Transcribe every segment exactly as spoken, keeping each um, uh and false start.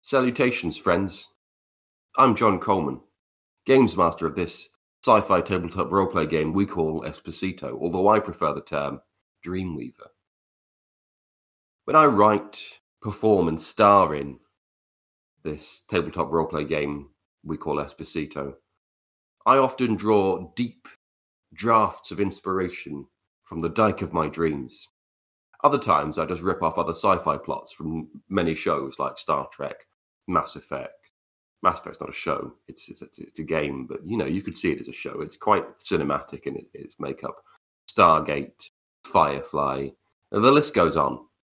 Salutations, friends. I'm John Coleman, Games Master of this sci-fi tabletop roleplay game we call Esposito, although I prefer the term Dreamweaver. When I write, perform, and star in this tabletop roleplay game we call Esposito, I often draw deep drafts of inspiration from the dike of my dreams. Other times, I just rip off other sci-fi plots from many shows like Star Trek, Mass Effect. Mass Effect's not a show; it's it's it's a game, but you know you could see it as a show. It's quite cinematic in its makeup. Stargate, Firefly, and the list goes on.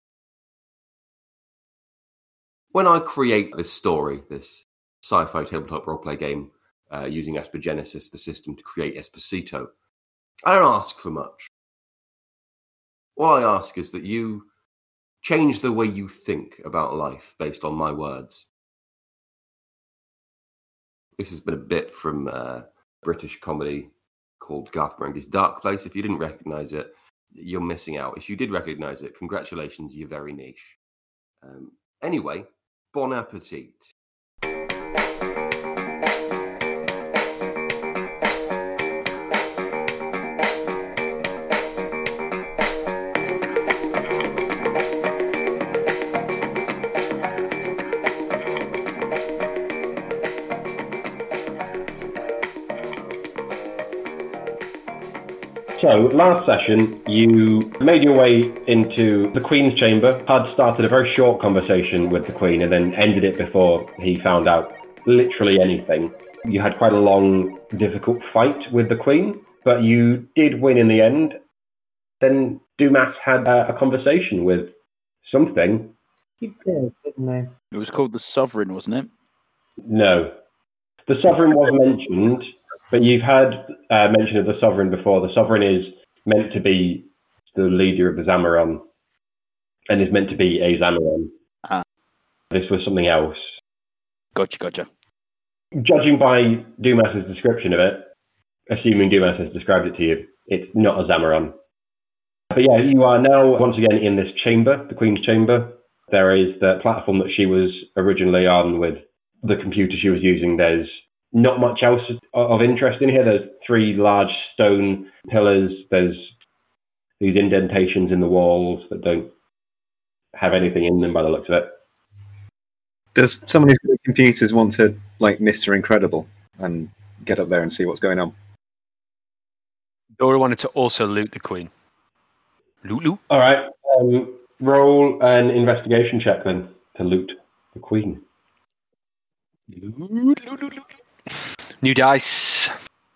When I create this story, this sci-fi tabletop roleplay game uh, using Espogenesis, the system to create Esposito, I don't ask for much. All I ask is that you change the way you think about life based on my words. This has been a bit from uh, British comedy called Garth Marenghi's Dark Place. If you didn't recognise it, you're missing out. If you did recognise it, congratulations, you're very niche. Um, anyway, bon appetit. So, last session, you made your way into the Queen's chamber, had started a very short conversation with the Queen and then ended it before he found out literally anything. You had quite a long, difficult fight with the Queen, but you did win in the end. Then Dumas had a, a conversation with something. He did, didn't he? It was called the Sovereign, wasn't it? No. The Sovereign was mentioned, but you've had uh, mention of the Sovereign before. The Sovereign is meant to be the leader of the Zamaron, and is meant to be a Zamaron. Ah. This was something else. Gotcha, gotcha. Judging by Dumas's description of it, assuming Dumas has described it to you, it's not a Zamaron. But yeah, you are now once again in this chamber, the Queen's chamber. There is the platform that she was originally on with the computer she was using. There's not much else of interest in here. There's three large stone pillars. There's these indentations in the walls that don't have anything in them by the looks of it. Does someone who's good at computers want to, like, Mister Incredible and get up there and see what's going on? Dora wanted to also loot the Queen. Loot, loot. All right. Um, roll an investigation check then to loot the Queen. Loot, loot, loot, loot. New dice.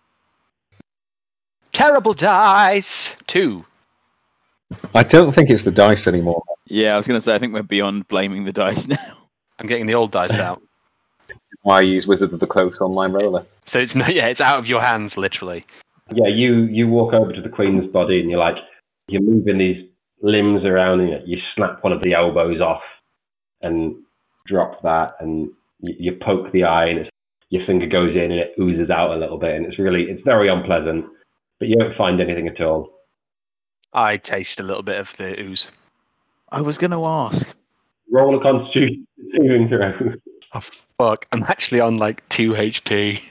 Terrible dice. Two. I don't think it's the dice anymore. Yeah, I was going to say, I think we're beyond blaming the dice now. I'm getting the old dice out. Why I use Wizard of the Coast online roller. So it's not, yeah, it's out of your hands, literally. Yeah, you, you walk over to the Queen's body and you're like, you're moving these limbs around and you snap one of the elbows off and drop that and you, you poke the eye and it's, your finger goes in and it oozes out a little bit and it's really, it's very unpleasant, but you don't find anything at all. I taste a little bit of the ooze. I was going to ask. Roll a constitution saving throw. Oh, fuck. I'm actually on like two H P.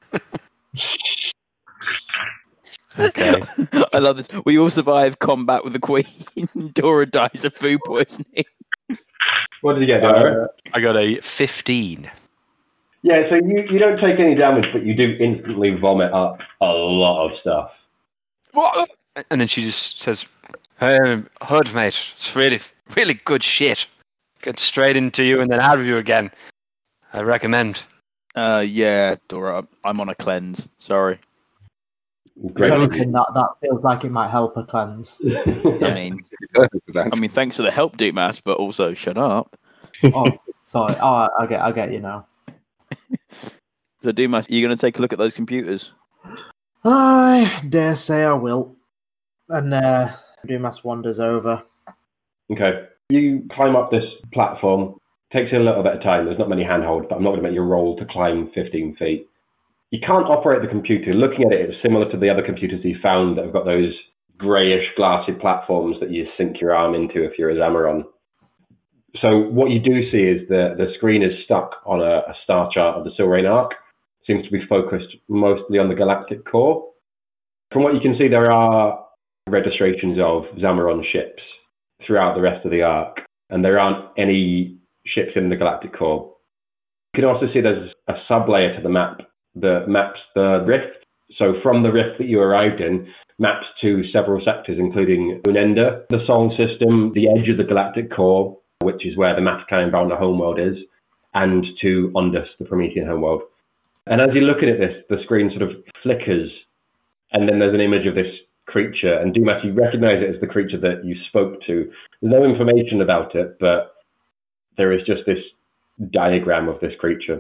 Okay. I love this. We all survive combat with the Queen. Dora dies of food poisoning. What did you get, Dora? Uh, I got a fifteen. Yeah, so you, you don't take any damage, but you do instantly vomit up a lot of stuff. What? And then she just says, um, Hood, mate, it's really, really good shit. Get straight into you and then out of you again. I recommend. Uh, yeah, Dora, I'm on a cleanse. Sorry. Great. If anything, that, that feels like it might help a cleanse. I mean, I mean, thanks for the help, Dumas, but also shut up. Oh, sorry. Oh, I get, I get you now. So, Dumas, are you going to take a look at those computers? I dare say I will. And uh, Dumas wanders over. Okay. You climb up this platform. Takes you a little bit of time. There's not many handholds, but I'm not going to make you roll to climb fifteen feet. You can't operate the computer. Looking at it, it's similar to the other computers you found that have got those greyish, glassy platforms that you sink your arm into if you're a Zamaron. So what you do see is the, the screen is stuck on a, a star chart of the Silrain Arc. Seems to be focused mostly on the galactic core. From what you can see, there are registrations of Zamaron ships throughout the rest of the arc, and there aren't any ships in the galactic core. You can also see there's a sub-layer to the map that maps the rift. So from the rift that you arrived in, maps to several sectors, including Unenda, the Sol system, the edge of the galactic core, which is where the Matkai and Valna homeworld is, and to Ondus, the Promethean homeworld. And as you're looking at this, the screen sort of flickers, and then there's an image of this creature, and Dumas, you recognize it as the creature that you spoke to. There's no information about it, but there is just this diagram of this creature.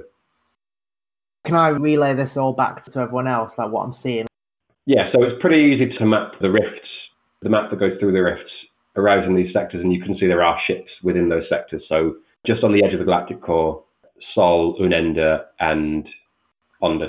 Can I relay this all back to everyone else, like what I'm seeing? Yeah, so it's pretty easy to map the rifts. The map that goes through the rifts arrives in these sectors, and you can see there are ships within those sectors. So just on the edge of the galactic core, Sol, Unenda, and Ondus.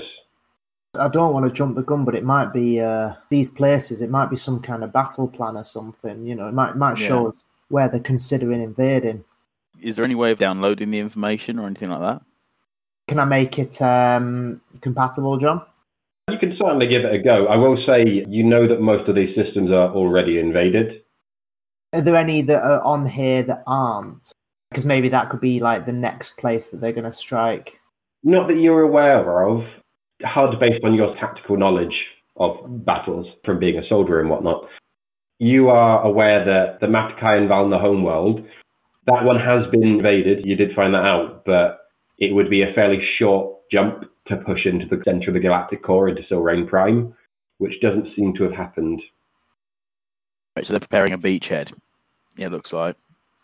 I don't want to jump the gun, but it might be uh, these places. It might be some kind of battle plan or something. You know, it might might show yeah. us where they're considering invading. Is there any way of downloading the information or anything like that? Can I make it um, compatible, John? You can certainly give it a go. I will say, you know that most of these systems are already invaded. Are there any that are on here that aren't? Because maybe that could be like the next place that they're going to strike. Not that you're aware of. Hard based on your tactical knowledge of battles from being a soldier and whatnot. You are aware that the Matkai and Valna homeworld, that one has been invaded. You did find that out, but it would be a fairly short jump to push into the center of the galactic core, into Silrain Prime, which doesn't seem to have happened. Right, so they're preparing a beachhead, it looks like.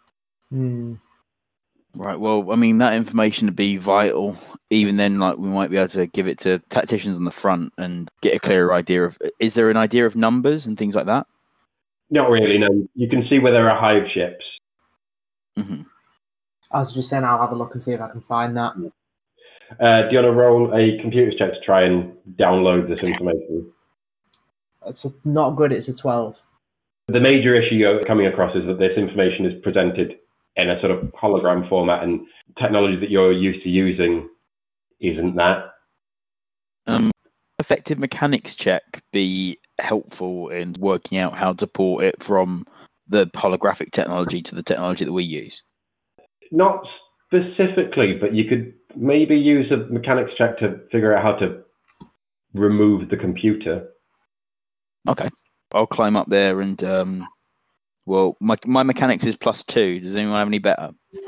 Hmm. Right, well, I mean, that information would be vital. Even then, like, we might be able to give it to tacticians on the front and get a clearer idea of... Is there an idea of numbers and things like that? Not really, no. You can see where there are hive ships. Mm-hmm. I was just saying I'll have a look and see if I can find that. Uh, do you want to roll a computer check to try and download this information? It's a, not good, it's a twelve. The major issue you're coming across is that this information is presented in a sort of hologram format, and technology that you're used to using isn't that. Um, effective mechanics check be helpful in working out how to port it from the holographic technology to the technology that we use? Not specifically, but you could maybe use a mechanics check to figure out how to remove the computer. Okay. I'll climb up there and... Um, well, my my mechanics is plus two. Does anyone have any better?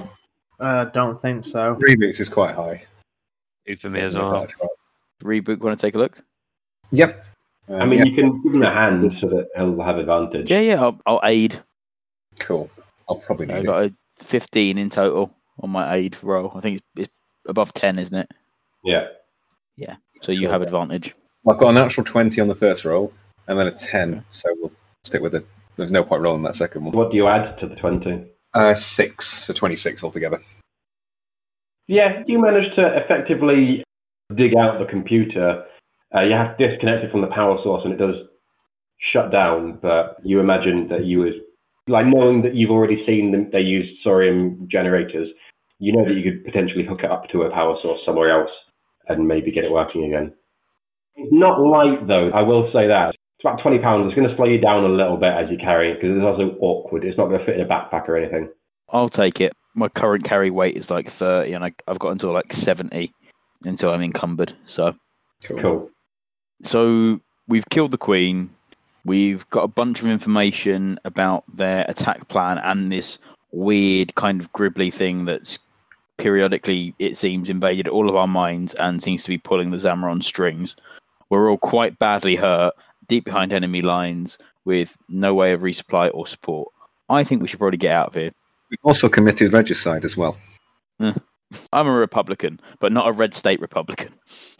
Uh, don't think so. Reboot is quite high. Two for me as well. Reboot, want to take a look? Yep. Um, I mean, yep. You can give him a hand so that he'll have advantage. Yeah, yeah, I'll, I'll aid. Cool. I'll probably need I it. got a fifteen in total on my aid roll. I think it's, it's above ten, isn't it? Yeah. Yeah, so you have advantage. I've got a natural twenty on the first roll, and then a ten, okay. So we'll stick with it. There's no point rolling that second one. What do you add to the twenty? Uh, six, so twenty-six altogether. Yeah, you managed to effectively dig out the computer. Uh, you have to disconnect it from the power source, and it does shut down. But you imagine that you would, like, knowing that you've already seen them, they use Saurian generators. You know that you could potentially hook it up to a power source somewhere else and maybe get it working again. It's not light, though. I will say that. It's about twenty pounds. It's going to slow you down a little bit as you carry it because it's also awkward. It's not going to fit in a backpack or anything. I'll take it. My current carry weight is like thirty, and I, I've got until like seventy until I'm encumbered. So cool. cool. So we've killed the Queen. We've got a bunch of information about their attack plan and this weird kind of gribbly thing that's periodically, it seems, invaded all of our minds and seems to be pulling the Zamaron strings. We're all quite badly hurt, deep behind enemy lines, with no way of resupply or support. I think we should probably get out of here. We've also committed regicide as well. I'm a Republican, but not a red state Republican.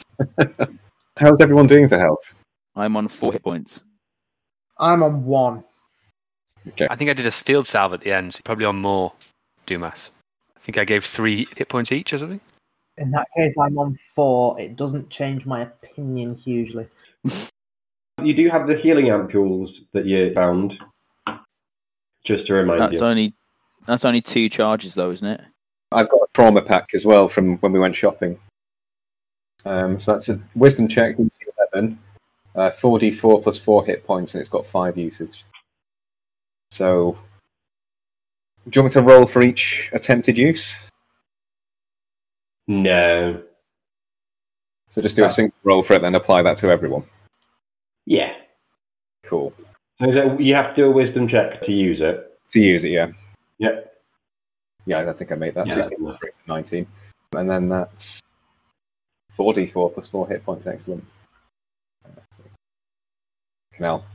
How's everyone doing for health? I'm on four hit points. I'm on one. Okay. I think I did a field salve at the end, so probably on more, Dumas. I think I gave three hit points each or something. In that case, I'm on four. It doesn't change my opinion hugely. You do have the healing ampules that you found, just to remind That's you. That's only That's only two charges, though, isn't it? I've got a trauma pack as well from when we went shopping. Um, so that's a wisdom check, D C eleven, uh, four d four plus four hit points, and it's got five uses. So, do you want me to roll for each attempted use? No. So just do a single roll for it, then apply that to everyone. Yeah. Cool. So is it- you have to do a wisdom check to use it. To use it, yeah. Yep. Yeah, I think I made that. Yeah, sixteen that's plus nineteen. And then that's four d four plus four hit points. Excellent. Canal.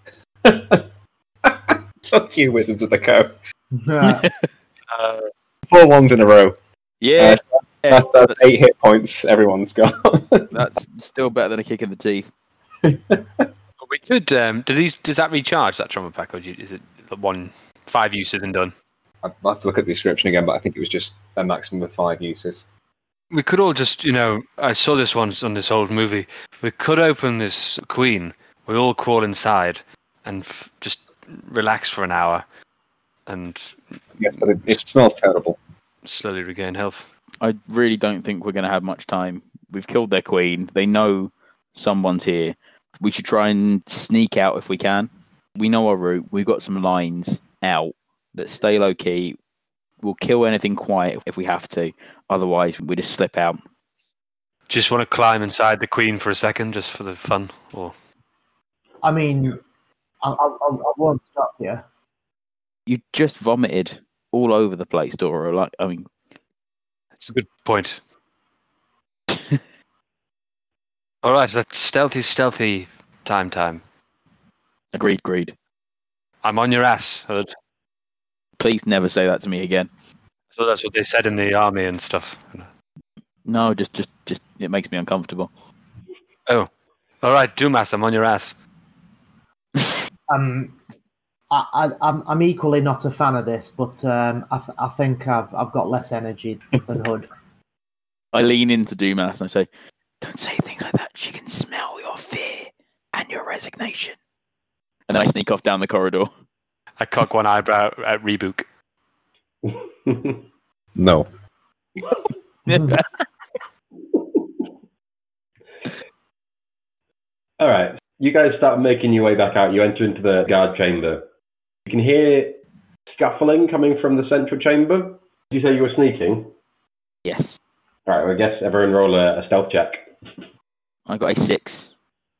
Fuck you, Wizards of the Coast. Yeah. Uh, Four ones in a row. Yeah, Uh, so that's, that's, that's eight hit points everyone's got. that's still better than a kick in the teeth. we could. Um, do these? Does that recharge that trauma pack, or do you, is it one five uses and done? I'll have to look at the description again, but I think it was just a maximum of five uses. We could all just, you know, I saw this once on this old movie. We could open this queen. We all crawl inside and f- just relax for an hour, and Yes, but it, it smells terrible. slowly regain health. I really don't think we're going to have much time. We've killed their queen. They know someone's here. We should try and sneak out if we can. We know our route. We've got some lines out that stay low key. We'll kill anything quiet if we have to. Otherwise, we just slip out. Just want to climb inside the queen for a second, just for the fun, or I mean, I, I, I I won't stop you. You just vomited all over the place, Doro. Like, I mean, it's a good point. All right, that's stealthy, stealthy time, time. agreed, agreed. I'm on your ass. I Please never say that to me again. thought that's what they said in the army and stuff. No, just, just, just. It makes me uncomfortable. Oh, all right, Dumas, I'm on your ass. Um, I, I, I'm, I'm equally not a fan of this, but um, I, th- I think I've, I've got less energy than Hood. I lean into Dumas and I say, "Don't say things like that. She can smell your fear and your resignation." And then I sneak off down the corridor. I cock one eyebrow at Rebook. No. All right. You guys start making your way back out. You enter into the guard chamber. You can hear scuffling coming from the central chamber. Did you say you were sneaking? Yes, All right. Well, I guess everyone roll a, a stealth check. I got a six.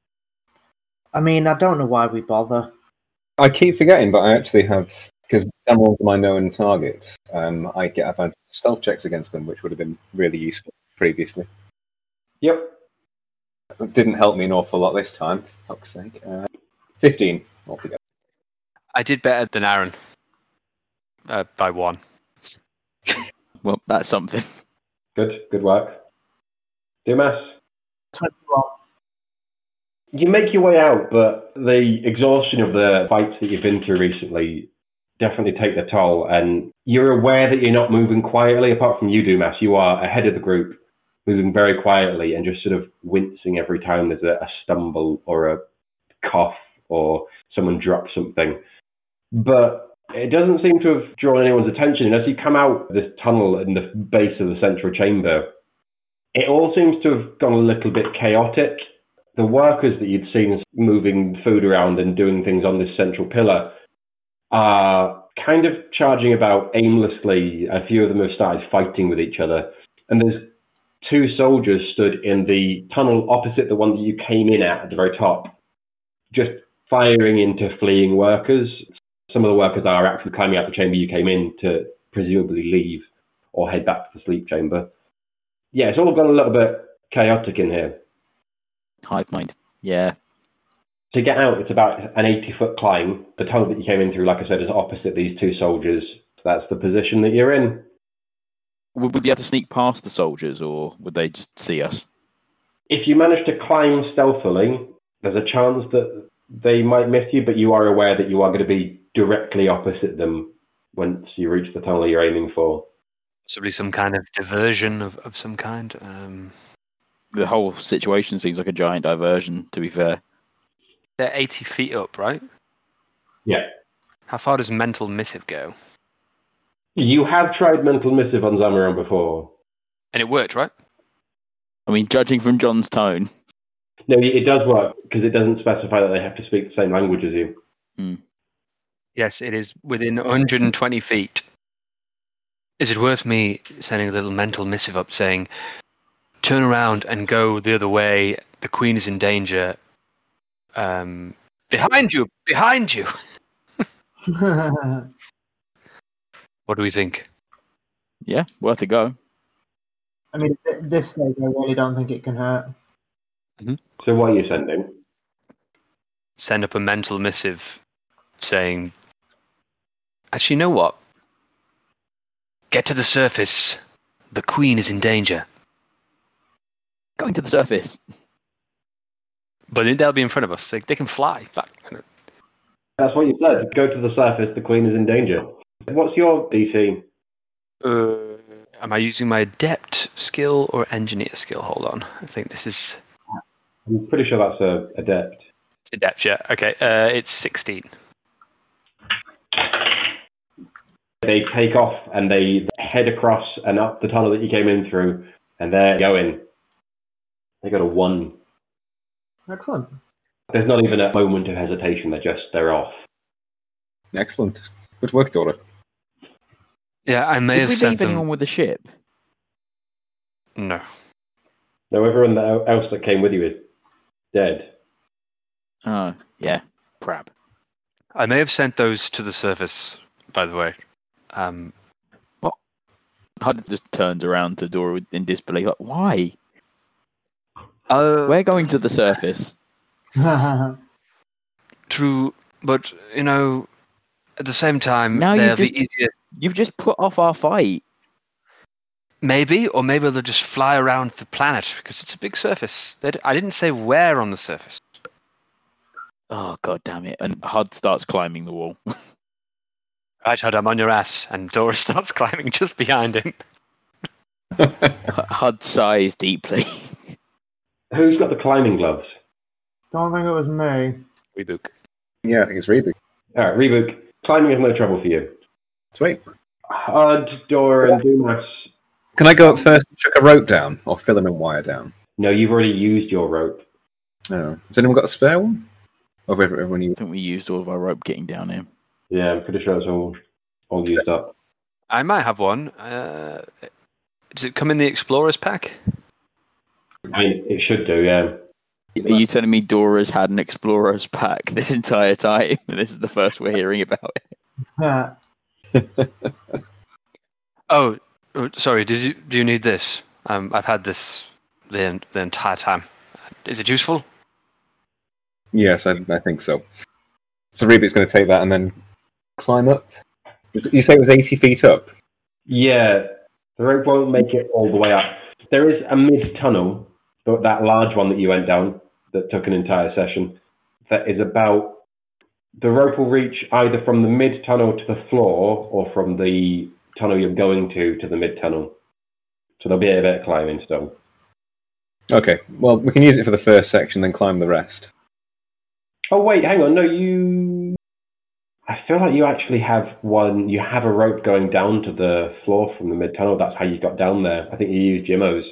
I mean, I don't know why we bother. I keep forgetting, but I actually have, because some of my known targets, um, I get advantage stealth checks against them, which would have been really useful previously. Yep. It didn't help me an awful lot this time, for fuck's sake. Uh, fifteen altogether. I did better than Aaron uh, by one. Well, that's something. Good. Good work. Dumas? twenty-one. You make your way out, but the exhaustion of the fights that you've been through recently definitely take the toll, and you're aware that you're not moving quietly. Apart from you, Dumas, you are ahead of the group, moving very quietly and just sort of wincing every time there's a, a stumble or a cough or someone drops something. But it doesn't seem to have drawn anyone's attention. And as you come out this tunnel in the base of the central chamber, it all seems to have gone a little bit chaotic. The workers that you'd seen moving food around and doing things on this central pillar are kind of charging about aimlessly. A few of them have started fighting with each other. And there's two soldiers stood in the tunnel opposite the one that you came in at at the very top, just firing into fleeing workers. Some of the workers are actually climbing out the chamber you came in to presumably leave or head back to the sleep chamber. Yeah, it's all gone a little bit chaotic in here. Hive mind. Yeah. To get out, it's about an eighty-foot climb. The tunnel that you came in through, like I said, is opposite these two soldiers. That's the position that you're in. Would we be able to sneak past the soldiers, or would they just see us? If you manage to climb stealthily, there's a chance that they might miss you, but you are aware that you are going to be directly opposite them once you reach the tunnel you're aiming for. Possibly some kind of diversion of, of some kind. Um, The whole situation seems like a giant diversion, to be fair. they're eighty feet up, right? Yeah. How far does mental missive go? You have tried mental missive on Zamaron before. And it worked, right? I mean, judging from John's tone. No, it does work because it doesn't specify that they have to speak the same language as you. Hmm. Yes, it is within one hundred twenty feet. Is it worth me sending a little mental missive up saying, turn around and go the other way, the Queen is in danger. Um, behind you! Behind you! What do we think? Yeah, worth a go. I mean, at this stage, I really don't think it can hurt. So what are you sending? Send up a mental missive saying, actually, you know what? Get to the surface. The Queen is in danger. Going to the surface. But they'll be in front of us. They, they can fly. That's what you said. Go to the surface. The Queen is in danger. What's your D C? Uh, am I using my adept skill or engineer skill? Hold on. I think this is I'm pretty sure that's a adept. adept, yeah. Okay, uh, it's sixteen. They take off and they head across and up the tunnel that you came in through, and they're going. They got a one. Excellent. There's not even a moment of hesitation. They're just they're off. Excellent. Good work, Dora. Yeah, I may Did have we sent leave them. anyone with the ship? No. No, everyone else that came with you is dead. Oh, yeah. Crap. I may have sent those to the surface, by the way. Um, Hud just turns around to Dora in disbelief. Like, why? uh, We're going to the surface. True, but, you know, at the same time, Now they'll you've be just- easier. You've just put off our fight. Maybe, or maybe they'll just fly around the planet, because it's a big surface. They d- I didn't say where on the surface. Oh, god damn it. And Hud starts climbing the wall. Right, Hud, I'm on your ass, and Dora starts climbing just behind him. Hud sighs deeply. Who's got the climbing gloves? Don't think it was me. Rebook. Yeah, I think it's Reboot. All right, Reboot. Climbing is no trouble for you. Sweet. Hud, Dora, and Dumas. Can I go up first and chuck a rope down, or filament wire down? No, you've already used your rope. No. Has anyone got a spare one? Or have everyone I used? think we used all of our rope getting down here. Yeah, I'm pretty sure it's all all used up. I might have one. Uh, does it come in the Explorers pack? I mean, it should do, yeah. Are you telling me Dora's had an Explorer's pack this entire time? This is the first we're hearing about it. Uh, Oh, oh, sorry. Did you do you need this? Um, I've had this the the entire time. Is it useful? Yes, I, I think so. So Reboot's going to take that and then climb up. Is- You say it was eighty feet up? Yeah, the rope won't make it all the way up. There is a mid-tunnel, but that large one that you went down that took an entire session, that is about... The rope will reach either from the mid-tunnel to the floor or from the tunnel you're going to to the mid-tunnel. So there'll be a bit of climbing still. Okay, well, we can use it for the first section, then climb the rest. Oh, wait, hang on. No, you... I feel like you actually have one... You have a rope going down to the floor from the mid-tunnel. That's how you got down there. I think you used Jimmo's.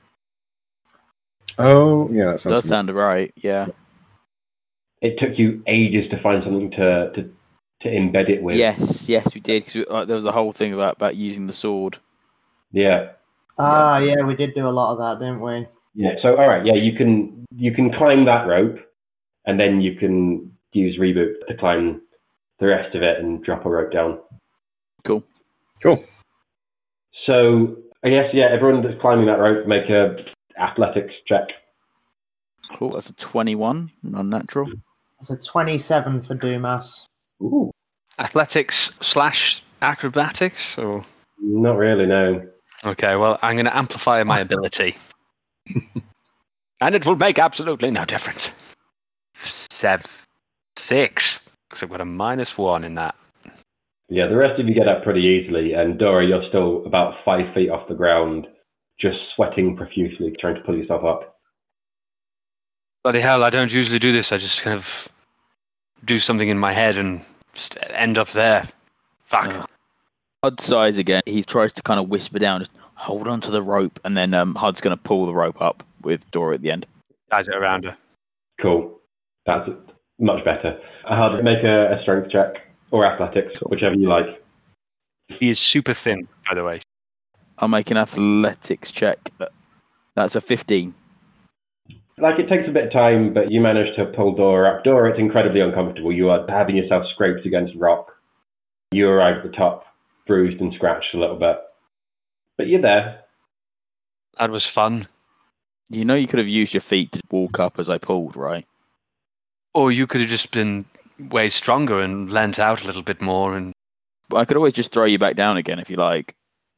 Oh, yeah, that sounds Does sound right, yeah. It took you ages to find something to to, to embed it with. Yes, yes, we did. Because like, there was a whole thing about, about using the sword. Yeah. ah, yeah, we did do a lot of that, didn't we? Yeah. So, all right. Yeah, you can you can climb that rope, and then you can use Reboot to climb the rest of it and drop a rope down. Cool. Cool. So, I guess yeah, everyone that's climbing that rope make a athletics check. Cool. That's a twenty-one, non-natural. It's a twenty-seven for Dumas. Ooh. Athletics slash acrobatics, or Not really. No. okay. Well, I'm going to amplify my ability, and it will make absolutely no difference. Seven, six, because I've got a minus one in that. Yeah, the rest of you get up pretty easily, and Dora, you're still about five feet off the ground, just sweating profusely, trying to pull yourself up. Bloody hell! I don't usually do this. I just kind of do something in my head and just end up there. Fuck. Ugh. Hud sighs again. He tries to kind of whisper down, just hold on to the rope, and then um, Hud's going to pull the rope up with Dora at the end. Ties it around her. Cool. That's much better. Hud, make a, a strength check or athletics, whichever you like. He is super thin, by the way. I'll make an athletics check. That's a fifteen. Like, it takes a bit of time, but you manage to pull Dora up. Dora, it's incredibly uncomfortable. You are having yourself scraped against rock. You arrive at the top, bruised and scratched a little bit. But you're there. That was fun. You know you could have used your feet to walk up as I pulled, right? Or you could have just been way stronger and leant out a little bit more. And But I could always just throw you back down again if you like.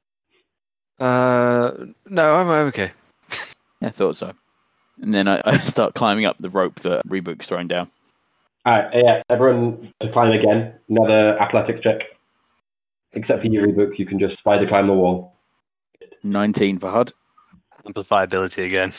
Uh, no, I'm I'm okay. I thought so. And then I, I start climbing up the rope that Reebok's throwing down. All right, yeah, everyone to climb again. Another athletics check. Except for you, Reebok, you can just spider climb the wall. nineteen for Hud. Amplify ability again.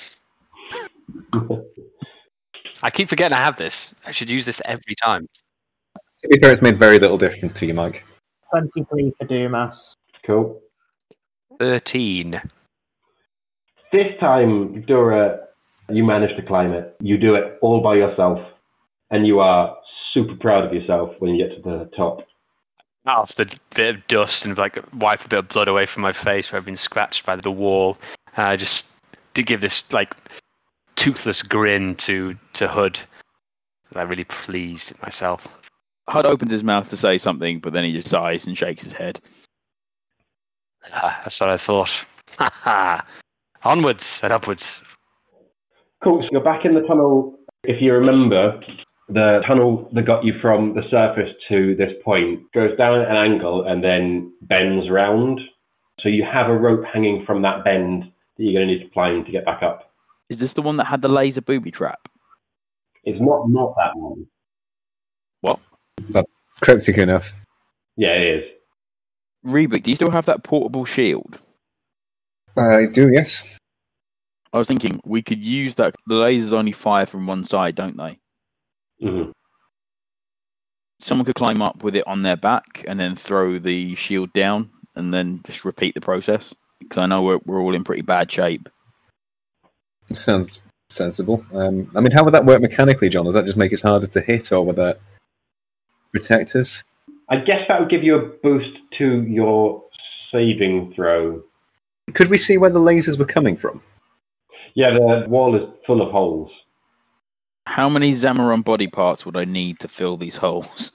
I keep forgetting I have this. I should use this every time. To be fair, it's made very little difference to you, Mike. twenty-three for Dumas. Cool. thirteen. This time, Dora, you manage to climb it. You do it all by yourself, and you are super proud of yourself when you get to the top. Off the bit of dust and like wipe a bit of blood away from my face where I've been scratched by the wall. And I just did give this like toothless grin to to Hood. I'm really pleased with myself. Hud opens his mouth to say something, but then he just sighs and shakes his head. Ah, that's what I thought. Ha ha. Onwards and upwards. Cool. So you're back in the tunnel. If you remember, the tunnel that got you from the surface to this point goes down at an angle and then bends round. So you have a rope hanging from that bend that you're going to need to climb to get back up. Is this the one that had the laser booby trap? It's not not that one. What? That's cryptic enough. Yeah, it is. Reebok, do you still have that portable shield? I do, yes. I was thinking we could use that. The lasers only fire from one side, don't they? Mm-hmm. Someone could climb up with it on their back and then throw the shield down and then just repeat the process. Because I know we're, we're all in pretty bad shape. Sounds sensible. Um, I mean, how would that work mechanically, John? Does that just make it harder to hit, or would that protect us? I guess that would give you a boost to your saving throw. Could we see where the lasers were coming from? Yeah, the wall is full of holes. How many Zamaron body parts would I need to fill these holes?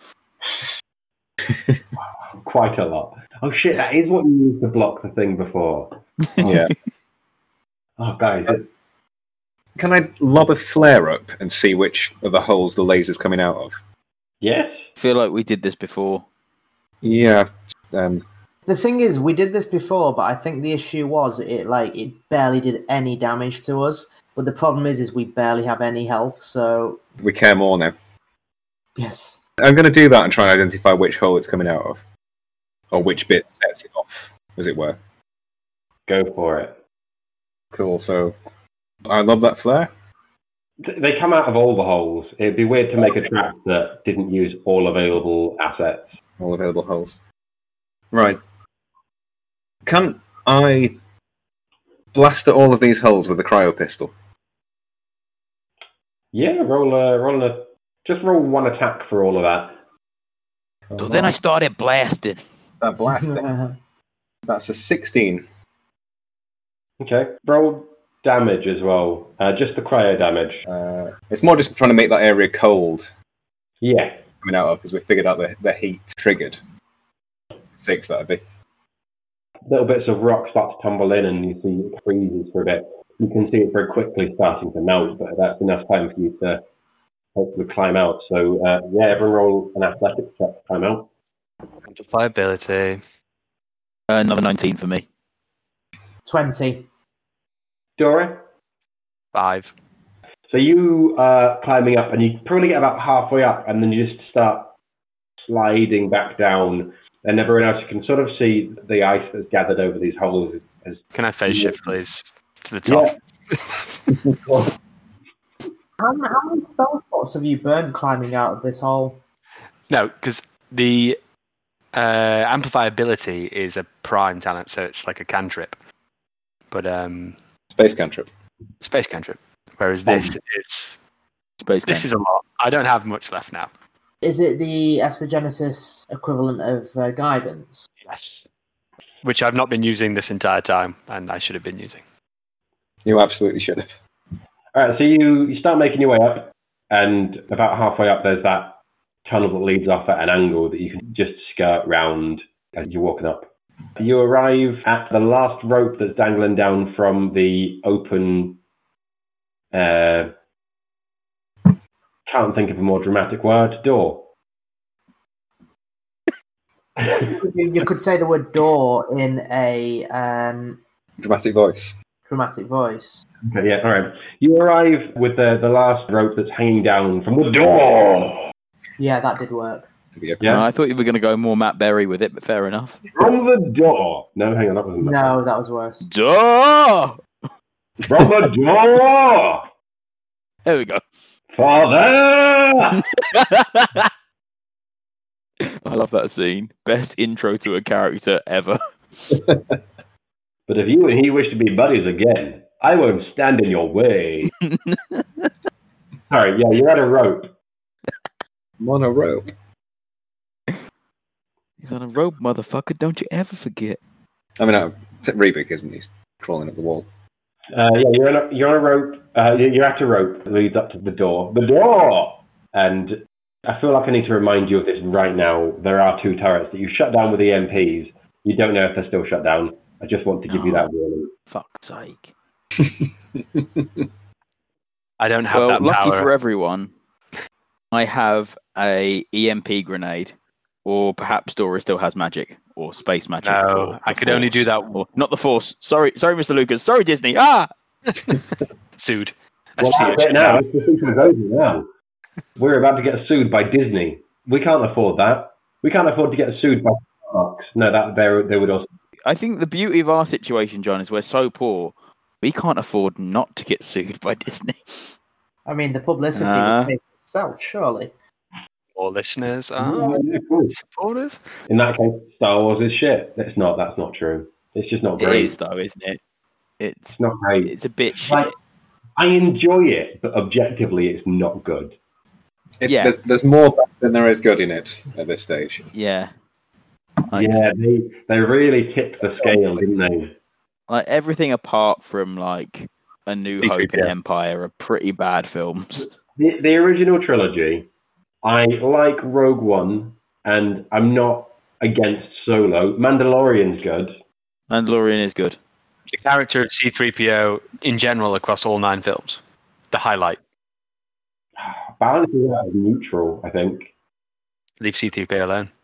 Quite a lot. Oh shit, that is what you used to block the thing before. Yeah. Oh, guys. It... Can I lob a flare up and see which of the holes the laser's coming out of? Yes? I feel like we did this before. Yeah. Um, The thing is, we did this before, but I think the issue was it like it barely did any damage to us. But the problem is, is we barely have any health. So we care more now. yes, I'm going to do that and try and identify which hole it's coming out of, or which bit sets it off, as it were. Go for it. Cool. So I love that flare. They come out of all the holes. It'd be weird to make a trap that didn't use all available assets. All available holes. Right. Can I blast at all of these holes with the cryo pistol? Yeah, roll a, roll a, just roll one attack for all of that. So then I started blasting. That blasting. That's a sixteen. Okay. Roll damage as well. Uh, just the cryo damage. Uh, it's more just trying to make that area cold. Yeah. Coming out of, because we figured out the, the heat triggered. Six, that'd be. Little bits of rock start to tumble in and you see it freezes for a bit. You can see it very quickly starting to melt, but that's enough time for you to hopefully climb out. So, uh, yeah, everyone roll an athletics check to climb out. Amplify ability. Uh, another nineteen for me. twenty. Dora? Five. So you are climbing up and you probably get about halfway up and then you just start sliding back down. And everyone else, you can sort of see the ice that's gathered over these holes. As Can I phase shift, please, to the top? Yeah. How, how many spell slots have you burned climbing out of this hole? No, because the Uh, amplifiability is a prime talent, so it's like a cantrip. But um, Space cantrip. space cantrip. Whereas this, it's Space this cantrip. is a lot. I don't have much left now. Is it the Aspergenesis equivalent of uh, guidance? Yes. Which I've not been using this entire time, and I should have been using. You absolutely should have. All right, so you, you start making your way up, and about halfway up, there's that tunnel that leads off at an angle that you can just skirt round as you're walking up. You arrive at the last rope that's dangling down from the open. Uh, can't think of a more dramatic word. Door. You, you could say the word door in a um, Dramatic voice. dramatic voice. Okay, yeah, all right. You arrive with the, the last rope that's hanging down from the door. Yeah, that did work. There we go. Yeah. Uh, I thought you were going to go more Matt Berry with it, but fair enough. From the door. No, hang on, that wasn't. No, that was worse. Duh! From the door. There we go. Father. I love that scene. Best intro to a character ever. But if you and he wish to be buddies again, I won't stand in your way. Sorry, yeah, you're at a rope. I'm on a rope. He's on a rope, motherfucker. Don't you ever forget. I mean, no, it's Rebic, isn't he? He's crawling up the wall. Uh, yeah, you're on a, you're on a rope. Uh, you're at a rope that leads up to the door. The door! And I feel like I need to remind you of this right now. There are two turrets that you shut down with E M Ps. You don't know if they're still shut down. I just want to give you that warning. Fuck's sake. I don't have Well, that lucky power. for everyone, I have a E M P grenade, or perhaps Dora still has magic, or space magic. No, or I the could only Force, do that- Or, not the Force. Sorry, sorry, Mister Lucas. Sorry, Disney. Ah! Sued. Well, Actually, that's it now. The season's over now. We're about to get sued by Disney. We can't afford that. We can't afford to get sued by Starbucks. No, that they they would also. I think the beauty of our situation, John, is we're so poor, we can't afford not to get sued by Disney. I mean, the publicity Uh. would pay for itself, surely. All listeners Yeah, are yeah, of course. supporters. In that case, Star Wars is shit. It's not. That's not true. It's just not It great. is, though, isn't it? It's It's not great. it's a bit shit. Like, I enjoy it, but objectively, it's not good. It, Yeah. there's, there's more bad than there is good in it at this stage. Yeah. Like, Yeah, they they really tipped the scale, didn't they? like everything apart from like A New Me too, Hope and yeah. Empire are pretty bad films. The, the original trilogy, I like Rogue One, and I'm not against Solo. Mandalorian's good. Mandalorian is good. The character of C three P O in general across all nine films. The highlight. Balance is out of neutral, I think. Leave C three P O alone.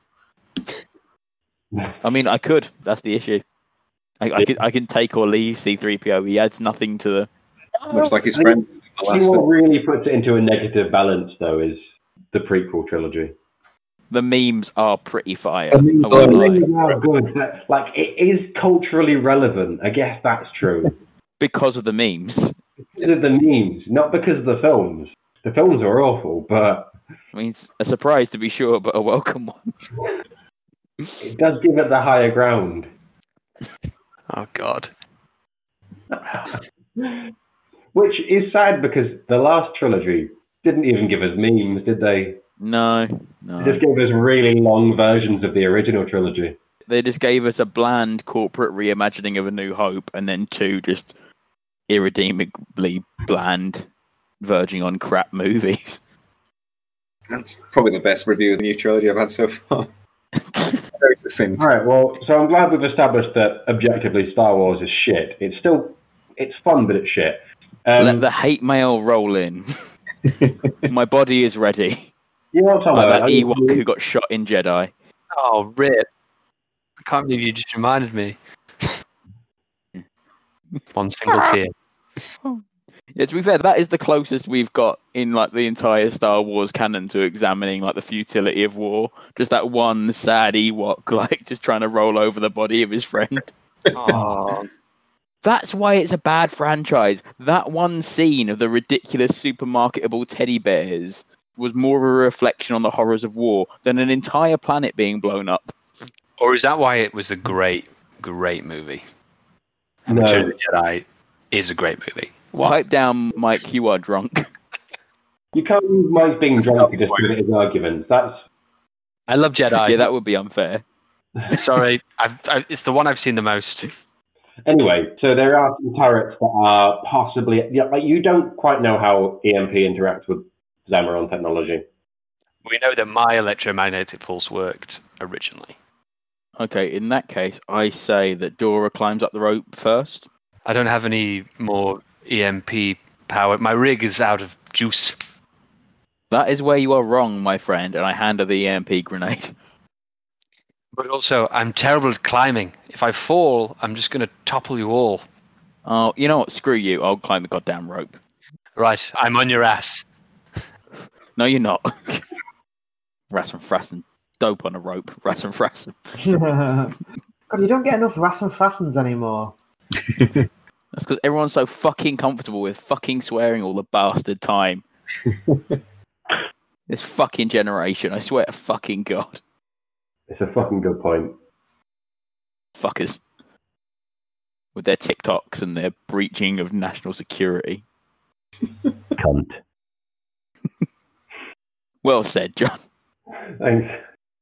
I mean, I could. That's the issue. I, I, could, I can take or leave C three P O. He adds nothing to the. Much like his I friend think- in the I last think what film. really puts it into a negative balance, though, is the prequel trilogy. The memes are pretty fire. The memes I won't are lie. Really are good. That- Like, it is culturally relevant. I guess that's true. Because of the memes. Because of the memes, not because of the films. The films are awful, but I mean, it's a surprise to be sure, but a welcome one. it does give it the higher ground. Oh God. Which is sad because the last trilogy didn't even give us memes, did they? No, They no. just gave us really long versions of the original trilogy. They just gave us a bland corporate reimagining of A New Hope, and then two just irredeemably bland, verging on crap movies. That's probably the best review of the new trilogy I've had so far. Very succinct. All right, well, so I'm glad we've established that objectively Star Wars is shit. It's still, it's fun, but it's shit. Um, Let the hate mail roll in. My body is ready. you know what I'm Like talking that about? Ewok who got shot in Jedi. Oh, rip. I can't believe you just reminded me. One single tear. Yeah, to be fair, that is the closest we've got in like the entire Star Wars canon to examining like the futility of war. Just that one sad Ewok, like just trying to roll over the body of his friend. Oh, That's why it's a bad franchise. That one scene of the ridiculous supermarketable teddy bears was more of a reflection on the horrors of war than an entire planet being blown up. Or is that why it was a great, great movie? No. Return of the Jedi is a great movie. What? Pipe down, Mike. You are drunk. You can't use Mike being drunk to just credit his arguments. That's I love Jedi. Yeah, that would be unfair. Sorry, I've, I, it's the one I've seen the most. Anyway, so there are some turrets that are possibly... Yeah, like you don't quite know how E M P interacts with Zamaron technology. We know that my electromagnetic pulse worked originally. Okay, in that case, I say that Dora climbs up the rope first. I don't have any more E M P power. My rig is out of juice. That is where you are wrong, my friend, and I hand her the E M P grenade. But also, I'm terrible at climbing. If I fall, I'm just going to topple you all. Oh, you know what? Screw you. I'll climb the goddamn rope. Right, I'm on your ass. No, you're not. Rassam Frassen. Dope on a rope. Rassam Frassen. God, you don't get enough Rassam Frassens anymore. That's because everyone's so fucking comfortable with fucking swearing all the bastard time. This fucking generation, I swear to fucking God. It's a fucking good point. Fuckers. With their TikToks and their breaching of national security. Cunt. Well said, John. Thanks.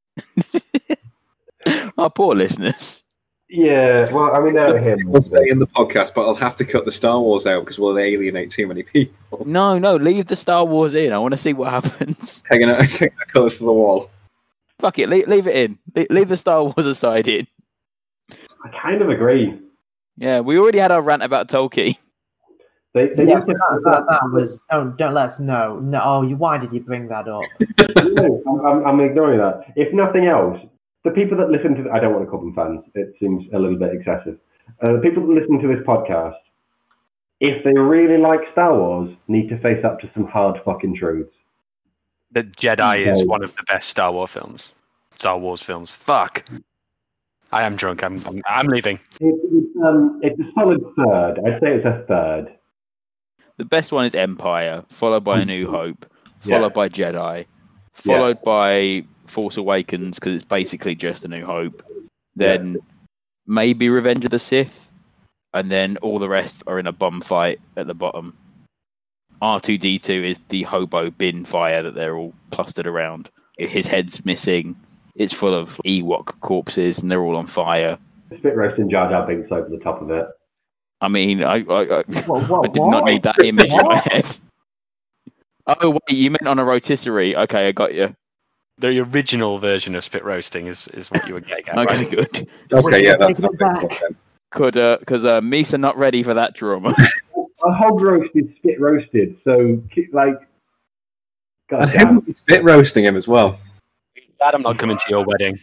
Our poor listeners. Yeah, well, I mean, they're him. We'll stay in the podcast, but I'll have to cut the Star Wars out because we'll alienate too many people. No, no, leave the Star Wars in. I want to see what happens. Hang on, I think that cut us to the wall. Fuck it, leave, leave it in. Leave, leave the Star Wars aside in. I kind of agree. Yeah, we already had our rant about Tolkien. They, they Yeah, used to- that, that, that was... Don't, don't let us know. No, oh, you, why did you bring that up? No, I'm, I'm, I'm ignoring that. If nothing else, the people that listen to... I don't want to call them fans. It seems a little bit excessive. Uh, the people that listen to this podcast, if they really like Star Wars, need to face up to some hard fucking truths. The Jedi is Okay. one of the best Star Wars films. Star Wars films. Fuck. I am drunk. I'm I'm, I'm leaving. It, it's, um, it's a solid third. I'd say it's a third. The best one is Empire, followed by A New Hope, followed Yeah. by Jedi, followed by Force Awakens, because it's basically just A New Hope. Then maybe Revenge of the Sith, and then all the rest are in a bum fight at the bottom. R two D two is the hobo bin fire that they're all clustered around. His head's missing. It's full of Ewok corpses, and they're all on fire. Spit roasting Jar Jar Binks over the top of it. I mean, I I, I, What, what, I did what? not need that image in my head. Oh, wait, you meant on a rotisserie. Okay, I got you. The original version of spit roasting is, is what you were getting at. Okay, right? good. Okay, yeah, that's Taking it back. Could because uh, uh, Misa not ready for that drama. A hog roast is spit roasted, so like, god damn. Him spit roasting him as well. Glad I'm not coming to your wedding.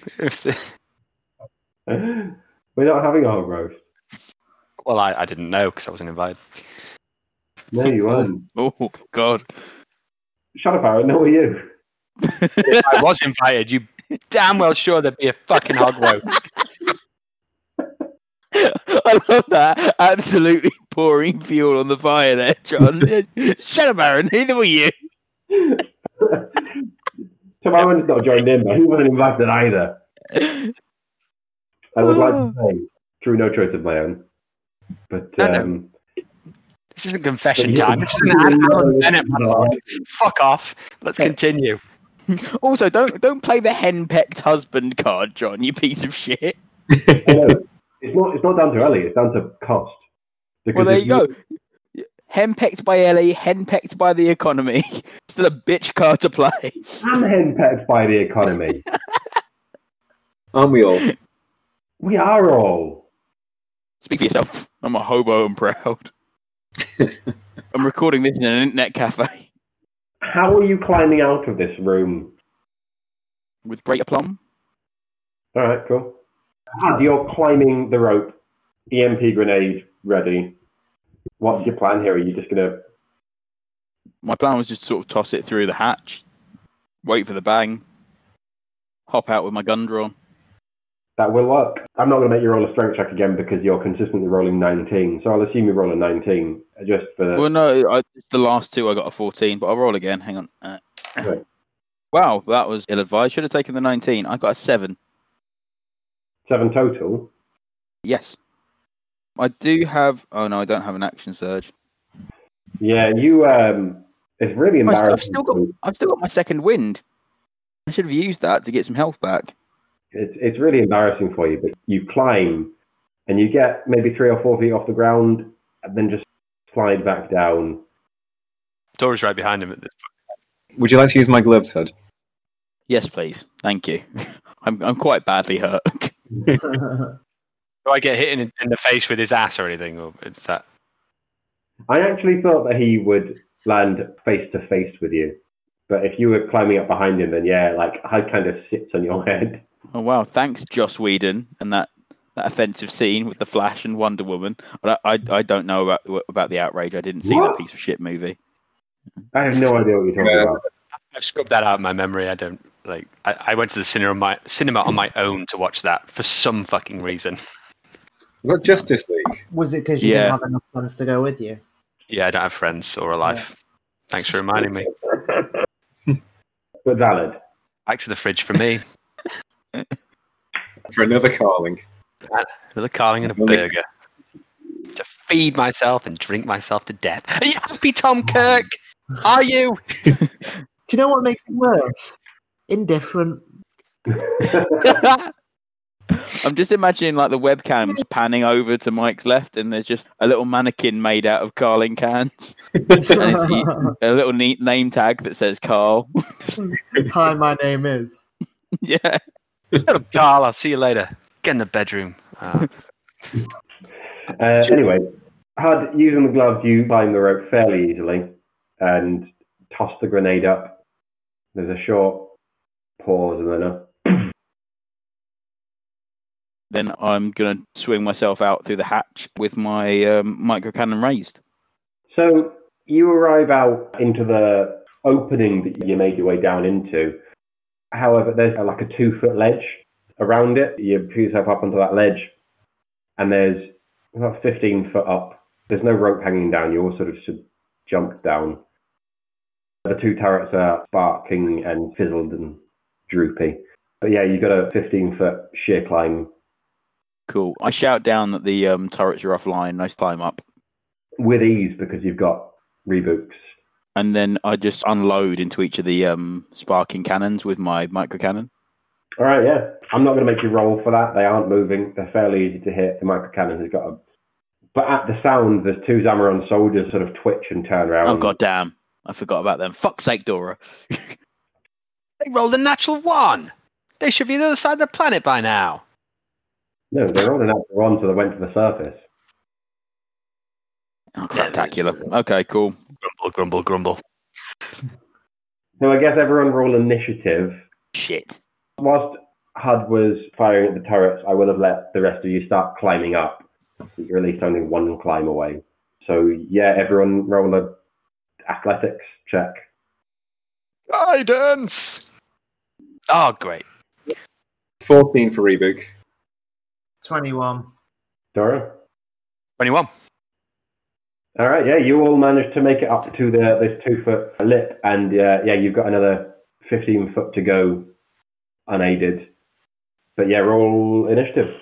We're not having a hog roast. Well, I, I didn't know because I wasn't invited. No, you weren't. Oh God! Shut up, Aaron. No, were you? If I was invited, you damn well sure there'd be a fucking hog roast. I love that. Absolutely pouring fuel on the fire there, John. Shut up, Aaron. Neither were you. Tom Aaron's not joined in, but he wasn't invited either. I would like to say, through no choice of my own. But No, no. um, This isn't confession But you- time. This is an Alan Bennett monologue. Fuck off. Let's continue. Also, don't don't play the henpecked husband card, John. You piece of shit. I know, it's not it's not down to Ellie, it's down to cost. Well, Because there if you go. Henpecked by Ellie, henpecked by the economy. Still a bitch card to play. I'm henpecked by the economy. Aren't we all? We are all. Speak for yourself. I'm a hobo and proud. I'm recording this in an internet cafe How are you climbing out of this room? with great aplomb. All right, cool. As you're climbing the rope, E M P grenade ready. What's your plan here? Are you just gonna? My plan was just to sort of toss it through the hatch, wait for the bang, hop out with my gun drawn. That will work. I'm not going to make you roll a strength check again because you're consistently rolling nineteen. So I'll assume you roll a nineteen just for. Well, no, I, the last two I got a fourteen, but I'll roll again. Hang on. Uh, Right. Wow, that was ill-advised. Should have taken the nineteen. I got a seven. Seven total. Yes. I do have... Oh, no, I don't have an action surge. Yeah, you... Um, it's really embarrassing. I've still got I've still got my second wind. I should have used that to get some health back. It's, it's really embarrassing for you, but you climb and you get maybe three or four feet off the ground and then just slide back down. Tori's right behind him at this point. Would you like to use my gloves, Hud? Yes, please. Thank you. I'm I'm quite badly hurt. Do I get hit in, in the face with his ass or anything? Or it's that? I actually thought that he would land face to face with you. But if you were climbing up behind him, then yeah, like Hud kind of sits on your head. Oh, wow. Thanks, Joss Whedon, and that, that offensive scene with the Flash and Wonder Woman. But I, I, I don't know about about the outrage. I didn't see What? that piece of shit movie. I have no idea what you're talking Yeah. about. I've scrubbed that out of my memory. I don't like. I, I went to the cinema on my cinema on my own to watch that for some fucking reason. Was that Justice League? Was it because you Yeah. didn't have enough friends to go with you? Yeah, I don't have friends or a life. Thanks for reminding me. But valid. Back to the fridge for me. For another Carling. Another Carling and a burger. To feed myself and drink myself to death. Are you happy, Tom Kirk? Are you? Do you know what makes it worse? Indifferent. I'm just imagining like the webcams panning over to Mike's left, and there's just a little mannequin made out of Carling cans, and it's, he, a little neat name tag that says Carl. Hi, my name is. Yeah. Shut up, Carl. I'll see you later. Get in the bedroom. Uh, Uh, anyway, Hud, using the gloves, you climb the rope fairly easily and toss the grenade up. There's a short pause and then a... Then I'm gonna swing myself out through the hatch with my um, micro cannon raised. So you arrive out into the opening that you made your way down into. However, there's like a two-foot ledge around it. You put yourself up onto that ledge, and there's about fifteen foot up. There's no rope hanging down. You all sort of should jump down. The two turrets are sparking and fizzled and droopy. But yeah, you've got a fifteen foot sheer climb. Cool. I shout down that the um, turrets are offline, and I climb up. With ease because you've got rebooks. And then I just unload into each of the um, sparking cannons with my micro cannon. All right, yeah. I'm not going to make you roll for that. They aren't moving. They're fairly easy to hit. The micro cannon has got a... But at the sound, there's two Zamaron soldiers sort of twitch and turn around. Oh, god damn. I forgot about them. Fuck's sake, Dora. they rolled a natural one. They should be the other side of the planet by now. No, they're on an natural one, so they went to the surface. Oh, spectacular. Okay, cool. Grumble, grumble, grumble. So I guess everyone roll initiative. Shit. Whilst Hud was firing at the turrets, I would have let the rest of you start climbing up. You're at least only one climb away. So yeah, everyone roll a athletics check. Guidance! Oh, great. fourteen for Rebook. twenty-one. Dora? twenty-one. All right, yeah, you all managed to make it up to the this two foot lip, and uh, yeah, you've got another fifteen foot to go, unaided. But yeah, roll initiative.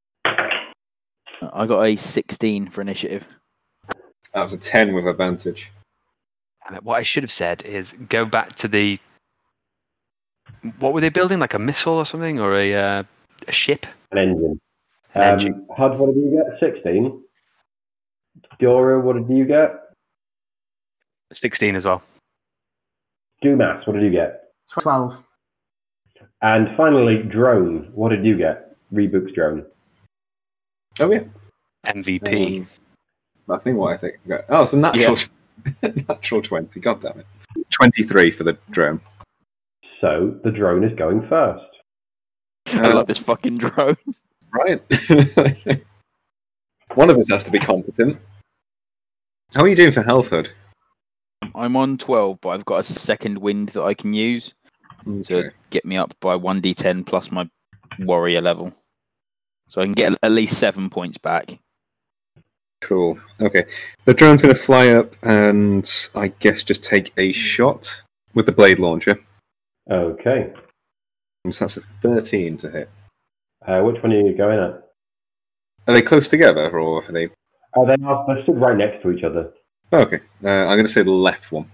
I got a sixteen for initiative. That was a ten with advantage. And what I should have said is go back to the. What were they building? Like a missile or something, or a uh, a ship? An engine. An um, engine. Hud, what did you get? Sixteen. Dora, what did you get? sixteen as well. Dumas, what did you get? twelve. And finally, drone, what did you get? Rebook's drone. Oh, yeah. M V P. Um, I think what I think. Oh, it's a natural, natural twenty. God damn it. twenty-three for the drone. So the drone is going first. I love this fucking drone. Right. One of us has to be competent. How are you doing for health, Hood? I'm on twelve, but I've got a second wind that I can use Okay. to get me up by one d ten plus my warrior level. So I can get at least seven points back. Cool. Okay. The drone's going to fly up and I guess just take a shot with the blade launcher. Okay. So that's a thirteen to hit. Uh, which one are you going at? Are they close together, or are they? Oh, they are. They're stood right next to each other. Oh, okay, uh, I'm going to say the left one.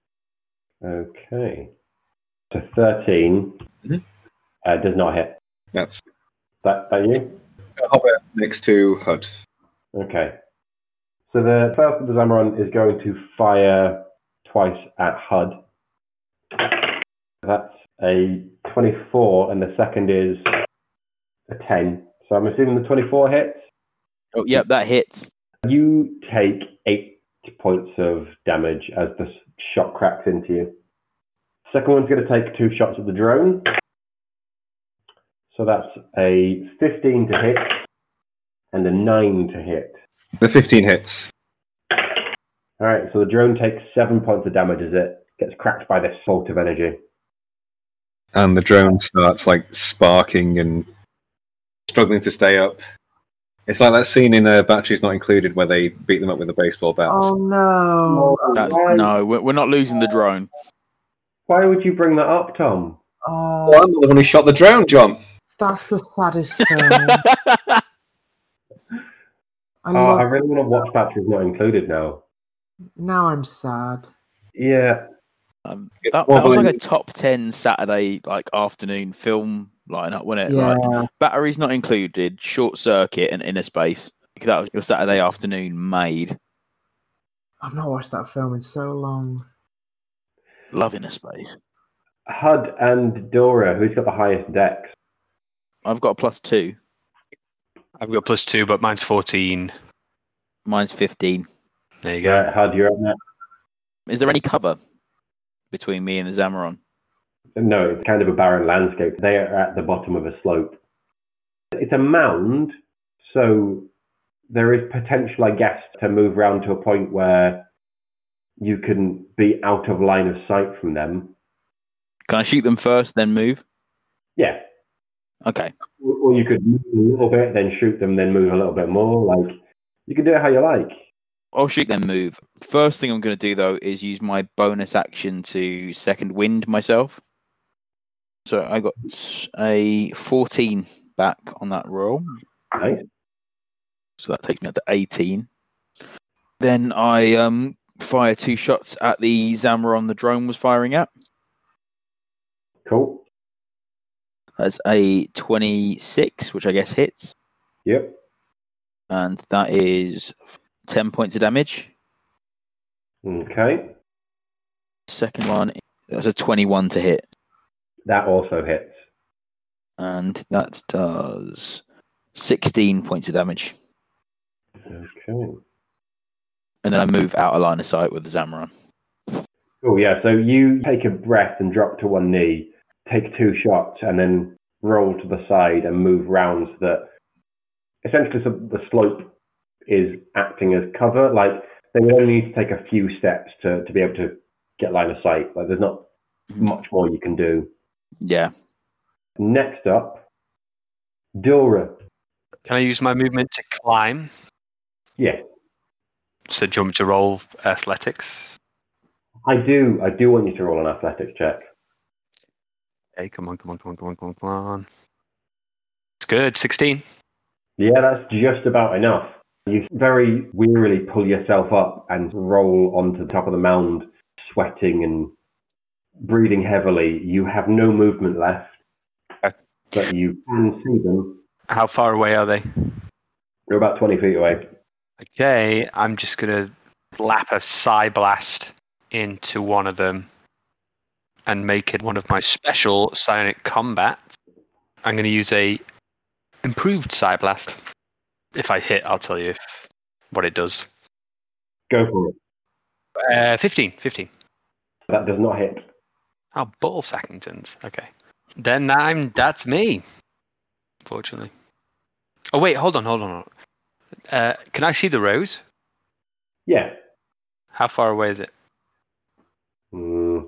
Okay. So thirteen Mhm. uh, does not hit. That's That that you? Hobbit next to Hud. Okay. So the first of the Zamoron is going to fire twice at Hud. That's a twenty-four, and the second is a ten. So I'm assuming the twenty-four hits. Oh, yep, that hits. You take eight points of damage as the shot cracks into you. Second one's going to take two shots at the drone. So that's a fifteen to hit and a nine to hit. The fifteen hits. All right, so the drone takes seven points of damage as it gets cracked by this bolt of energy. And the drone starts like sparking and struggling to stay up. It's like that scene in uh, Batteries Not Included where they beat them up with a baseball bat. Oh no! That's, why, no, we're, we're not losing the drone. why would you bring that up, Tom? Oh, Well, I'm not the one who shot the drone, John. that's the saddest film. I Oh, love, I really want to watch Batteries Not Included now. now I'm sad. Yeah. Um, It's that, that was wobbling. like a top ten Saturday like afternoon film lineup, wasn't it? Yeah, Like Batteries Not Included, Short Circuit, and Inner Space. That was your Saturday afternoon made. I've not watched that film in so long. Love Inner Space. Hud and Dora, who's got the highest dex? I've got a plus two. I've got plus two, but mine's fourteen. Mine's fifteen. There you go. Yeah, Hud, you're up next. Is there any cover between me and the Zamoron? No, it's kind of a barren landscape. They are at the bottom of a slope. It's a mound, so there is potential, I guess, to move around to a point where you can be out of line of sight from them. Can I shoot them first, then move? Yeah. Okay. Or you could move a little bit, then shoot them, then move a little bit more. Like, you can do it how you like. I'll shoot then move. First thing I'm going to do, though, is use my bonus action to second wind myself. So I got a fourteen back on that roll. Nice. So that takes me up to eighteen. Then I um, fire two shots at the Zamoron the drone was firing at. Cool. That's a twenty-six, which I guess hits. Yep. And that is ten points of damage. Okay. Second one, that's a twenty-one to hit. That also hits. And that does sixteen points of damage. Okay. And then I move out of line of sight with the Zamoron. Cool, yeah. So you take a breath and drop to one knee, take two shots, and then roll to the side and move round so that essentially so the slope is acting as cover. Like, they would only need to take a few steps to, to be able to get line of sight. Like, there's not much more you can do. Yeah. Next up, Dora. Can I use my movement to climb? Yeah, So do you want me to roll athletics? I do. I do want you to roll an athletics check. Hey, come on, come on, come on, come on, come on, come on. It's good. sixteen. Yeah, that's just about enough. You very wearily pull yourself up and roll onto the top of the mound, sweating and breathing heavily. You have no movement left, Okay. but you can see them. How far away are they? They're about twenty feet away. Okay, I'm just going to lap a Psy Blast into one of them and make it one of my special psionic combat. I'm going to use a improved Psy Blast. If I hit, I'll tell you if, what it does. Go for it. Uh, fifteen. fifteen. That does not hit. Oh, ball Sackingtons. Okay. Then I'm, that's me. Fortunately. Oh, wait, hold on, hold on. Hold on. Uh, can I see the rose? Yeah. How far away is it? Mm.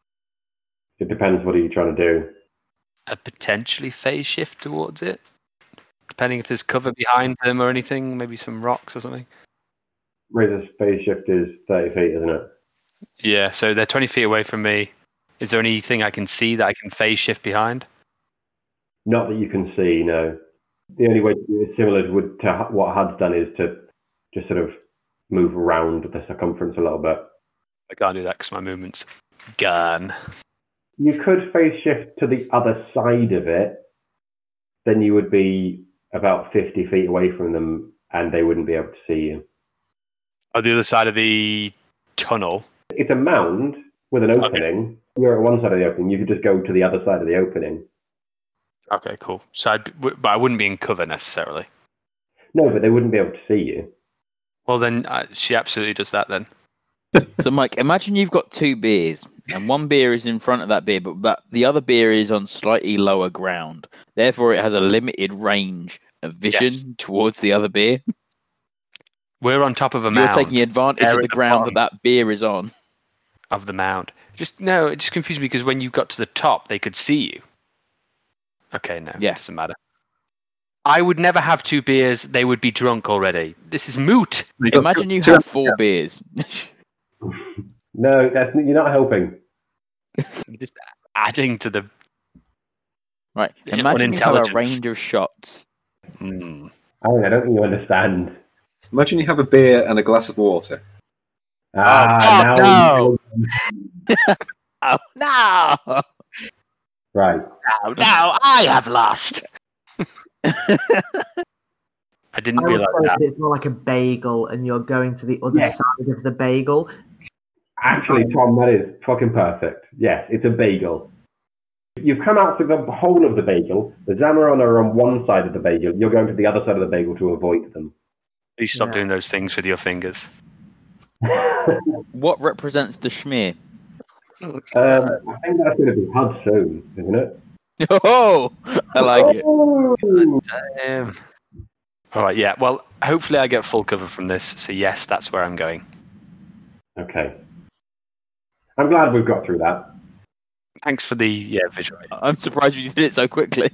It depends. What are you trying to do? A potentially phase shift towards it? Depending if there's cover behind them or anything, maybe some rocks or something. Razor's phase shift is thirty feet, isn't it? Yeah, so they're twenty feet away from me. Is there anything I can see that I can phase shift behind? Not that you can see, no. The only way to do it similar would to what Had's done is to just sort of move around the circumference a little bit. I can't do that because my movement's gone. You could phase shift to the other side of it. Then you would be about fifty feet away from them and they wouldn't be able to see you. On the other side of the tunnel. It's a mound with an opening. Okay. You're at one side of the opening. You could just go to the other side of the opening. Okay, cool. So, I'd, but I wouldn't be in cover necessarily. No, but they wouldn't be able to see you. Well, then uh, she absolutely does that then. So, Mike, imagine you've got two beers, and one beer is in front of that beer, but that, the other beer is on slightly lower ground. Therefore, it has a limited range of vision yes. towards the other beer. We're on top of a mound. You're taking advantage of the, the ground that that beer is on. Of the mound. Just no, it just confused me because when you got to the top, they could see you. Okay, no, yeah. It doesn't matter. I would never have two beers. They would be drunk already. This is moot. Imagine you have four beers. No, that's you're not helping. I'm just adding to the right. Imagine you have a range of shots. Mm. Oh, I don't think you understand. Imagine you have a beer and a glass of water. Ah, oh, now no. Oh, no. Right. Now, now I have lost. I didn't I realize that. It's more like a bagel, and you're going to the other yes. side of the bagel. Actually, Tom, that is fucking perfect. Yes, it's a bagel. You've come out through the whole of the bagel. The Zamoran are on one side of the bagel. You're going to the other side of the bagel to avoid them. Please stop Yeah. doing those things with your fingers. What represents the schmear? Um, I think that's going to be Hud soon, isn't it? Oh, I like it. Oh! Um, all right, yeah. Well, hopefully I get full cover from this. So yes, that's where I'm going. Okay. I'm glad we've got through that. Thanks for the yeah visual. I'm surprised you did it so quickly.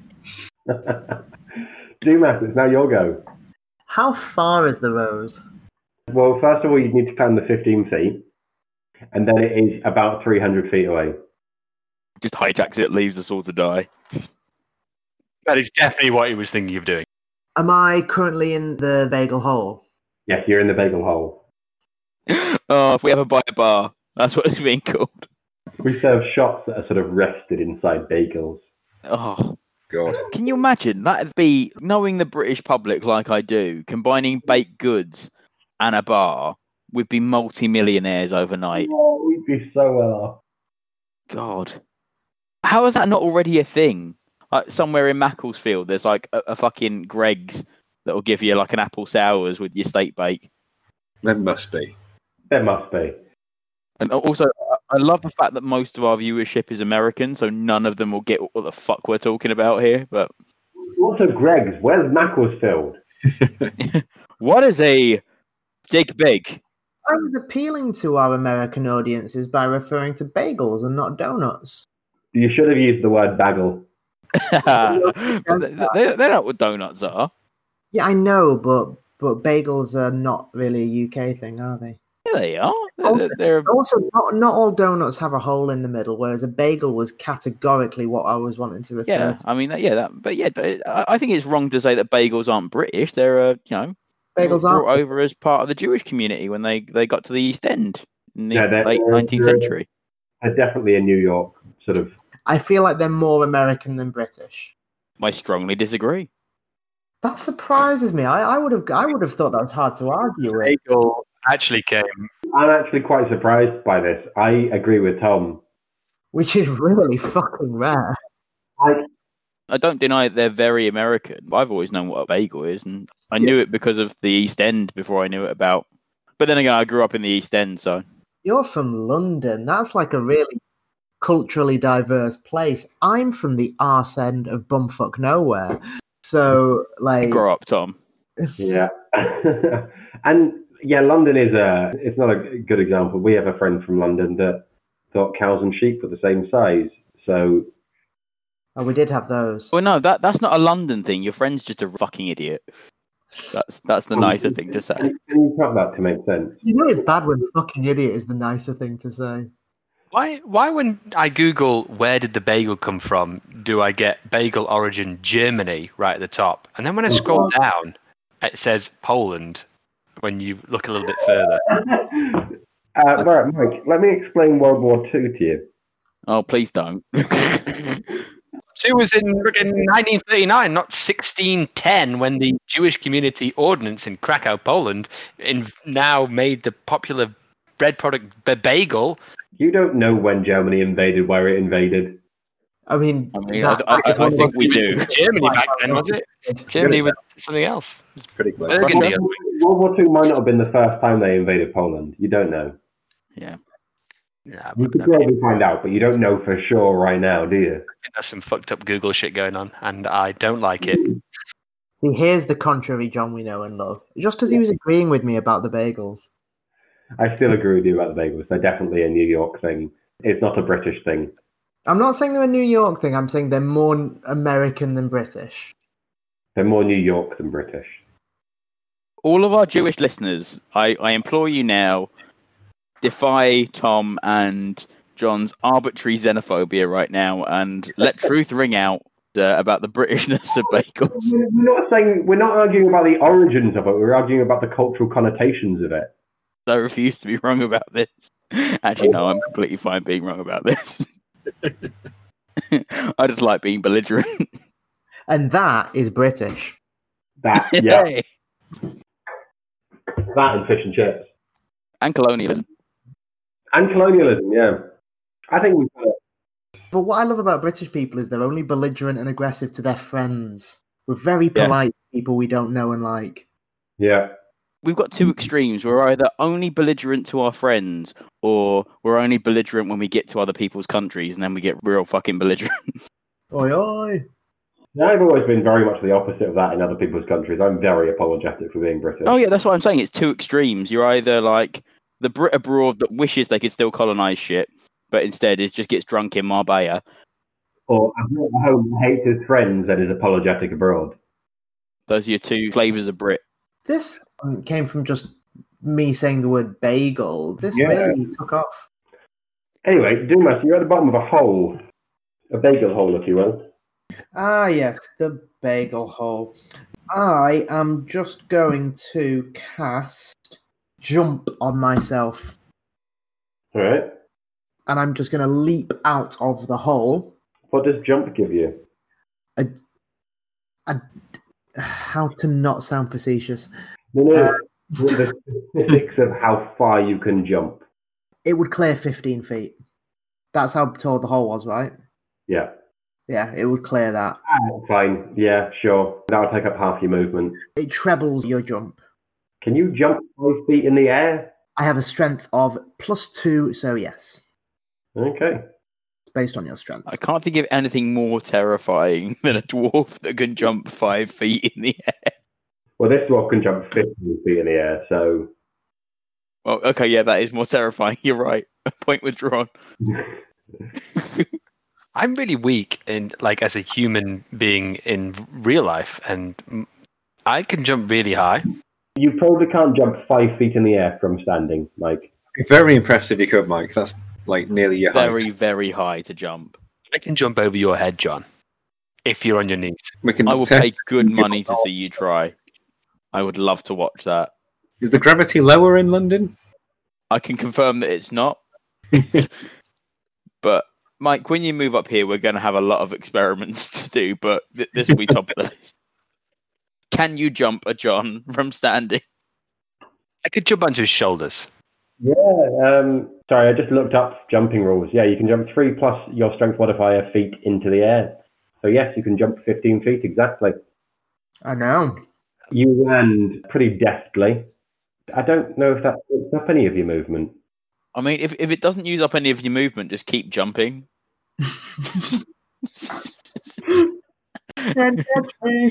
Dumas, it's now your go. How far is the rose? Well, first of all, you need to climb the fifteen feet, and then it is about three hundred feet away. Just hijacks it, leaves us all to die. That is definitely what he was thinking of doing. Am I currently in the bagel hole? Yes, you're in the bagel hole. Oh, if we ever buy a bar, that's what it's being called. We serve shots that are sort of rested inside bagels. Oh, God. can you imagine? That'd be, knowing the British public like I do, combining baked goods and a bar, we'd be multi-millionaires overnight. Oh, we'd be so well off. God. How is that not already a thing? Like somewhere in Macclesfield, there's like a, a fucking Greg's that will give you like an apple sours with your steak bake. There must be. There must be. And also, I love the fact that most of our viewership is American, so none of them will get what the fuck we're talking about here. But Also, Greg's. Where's Macclesfield? what is a steak bake? I was appealing to our American audiences by referring to bagels and not donuts. You should have used the word bagel. they, they're not what donuts are. Yeah, I know, but but bagels are not really a U K thing, are they? Yeah, they are. They're, they're... Also, not, not all donuts have a hole in the middle, whereas a bagel was categorically what I was wanting to refer yeah. to. I mean, yeah, that, but yeah, I think it's wrong to say that bagels aren't British. They're, uh, you know, Bagels brought are over as part of the Jewish community when they, they got to the East End in the Yeah, they're- late they're- nineteenth they're- century. They're definitely a New York sort of. I feel like they're more American than British. I strongly disagree. That surprises me. I, I would have I would have thought that was hard to argue with. Bagel actually came. I'm actually quite surprised by this. I agree with Tom. Which is really fucking rare. I, I don't deny that they're very American. I've always known what a bagel is, and I knew it because of the East End before I knew it about. But then again, I grew up in the East End, so. You're from London. That's like a really culturally diverse place. I'm from the arse end of bumfuck nowhere. So, like... Grow up, Tom. yeah. And, yeah, London is a... It's not a good example. We have a friend from London that thought cows and sheep were the same size. So... Oh, we did have those. Well, no, that that's not a London thing. Your friend's just a fucking idiot. That's that's the nicer thing to say. Can you cut that to make sense? You know it's bad when fucking idiot is the nicer thing to say. Why? Why when I Google where did the bagel come from, do I get bagel origin Germany right at the top, and then when I scroll down, it says Poland. When you look a little bit further. uh, right, Mike. Let me explain World War Two to you. Oh, please don't. Two was in, in nineteen thirty-nine, not sixteen ten, when the Jewish Community Ordinance in Krakow, Poland, in, now made the popular bread product b- bagel. You don't know when Germany invaded, where it invaded. I mean, I mean, that- I, I, that is I one of think those- we do. Germany back then, was it? Germany was something else. It's pretty close. Burgundy. World War Two might not have been the first time they invaded Poland. You don't know. Yeah. Yeah, You could probably find out, but you don't know for sure right now, do you? there's some fucked up Google shit going on, and I don't like it. See, here's the contrary John we know and love. Just as he was agreeing with me about the bagels. I still agree with you about the bagels. They're definitely a New York thing. It's not a British thing. I'm not saying they're a New York thing. I'm saying they're more American than British. They're more New York than British. All of our Jewish listeners, I, I implore you now, defy Tom and John's arbitrary xenophobia right now and let truth ring out uh, about the Britishness of bagels. We're not saying we're not arguing about the origins of it. We're arguing about the cultural connotations of it. I refuse to be wrong about this. Actually, no, I'm completely fine being wrong about this. I just like being belligerent. And that is British. That, yeah, Hey. that and fish and chips And colonialism. and colonialism. Yeah, I think we've got it. But what I love about British people is they're only belligerent and aggressive to their friends. We're very polite people we don't know and like. Yeah, We've got two extremes. We're either only belligerent to our friends or we're only belligerent when we get to other people's countries and then we get real fucking belligerent. Oi, oi. I've always been very much the opposite of that in other people's countries. I'm very apologetic for being British. Oh yeah, that's what I'm saying. It's two extremes. You're either like the Brit abroad that wishes they could still colonise shit, but instead it just gets drunk in Marbella. Or I'm not at home and hates his friends and is apologetic abroad. Those are your two flavours of Brit. This um, came from just me saying the word bagel. This Yeah. really took off. Anyway, Dumas, you're at the bottom of a hole. A bagel hole, if you will. Ah, yes, the bagel hole. I am just going to cast jump on myself, All right. and I'm just going to leap out of the hole. What does jump give you? A, a, how to not sound facetious. No, no. Uh, the specifics of how far you can jump. It would clear fifteen feet. That's how tall the hole was, right? Yeah. Yeah, it would clear that. Ah, fine. Yeah, sure. That'll take up half your movement. It trebles your jump. Can you jump five feet in the air? I have a strength of plus two, so yes. Okay. It's based on your strength. I can't think of anything more terrifying than a dwarf that can jump five feet in the air. Well, this dwarf can jump fifteen feet in the air, so... Well, okay, yeah, that is more terrifying. You're right. Point withdrawn. I'm really weak in, like, as a human being in real life, and I can jump really high. You probably can't jump five feet in the air from standing, Mike. Very impressive you could, Mike. That's like nearly your height. Very, very high to jump. I can jump over your head, John, if you're on your knees. We can I will test- pay good money to see you try. I would love to watch that. Is the gravity lower in London? I can confirm that it's not. But Mike, when you move up here, we're going to have a lot of experiments to do, but th- this will be top of the list. Can you jump a John from standing? I could jump onto his shoulders. Yeah, um, sorry, I just looked up jumping rules. Yeah, you can jump three plus your strength modifier feet into the air. So yes, you can jump fifteen feet exactly. I know. You land pretty deftly. I don't know if that picks up any of your movement. I mean, if, if it doesn't use up any of your movement, just keep jumping. Can't touch me.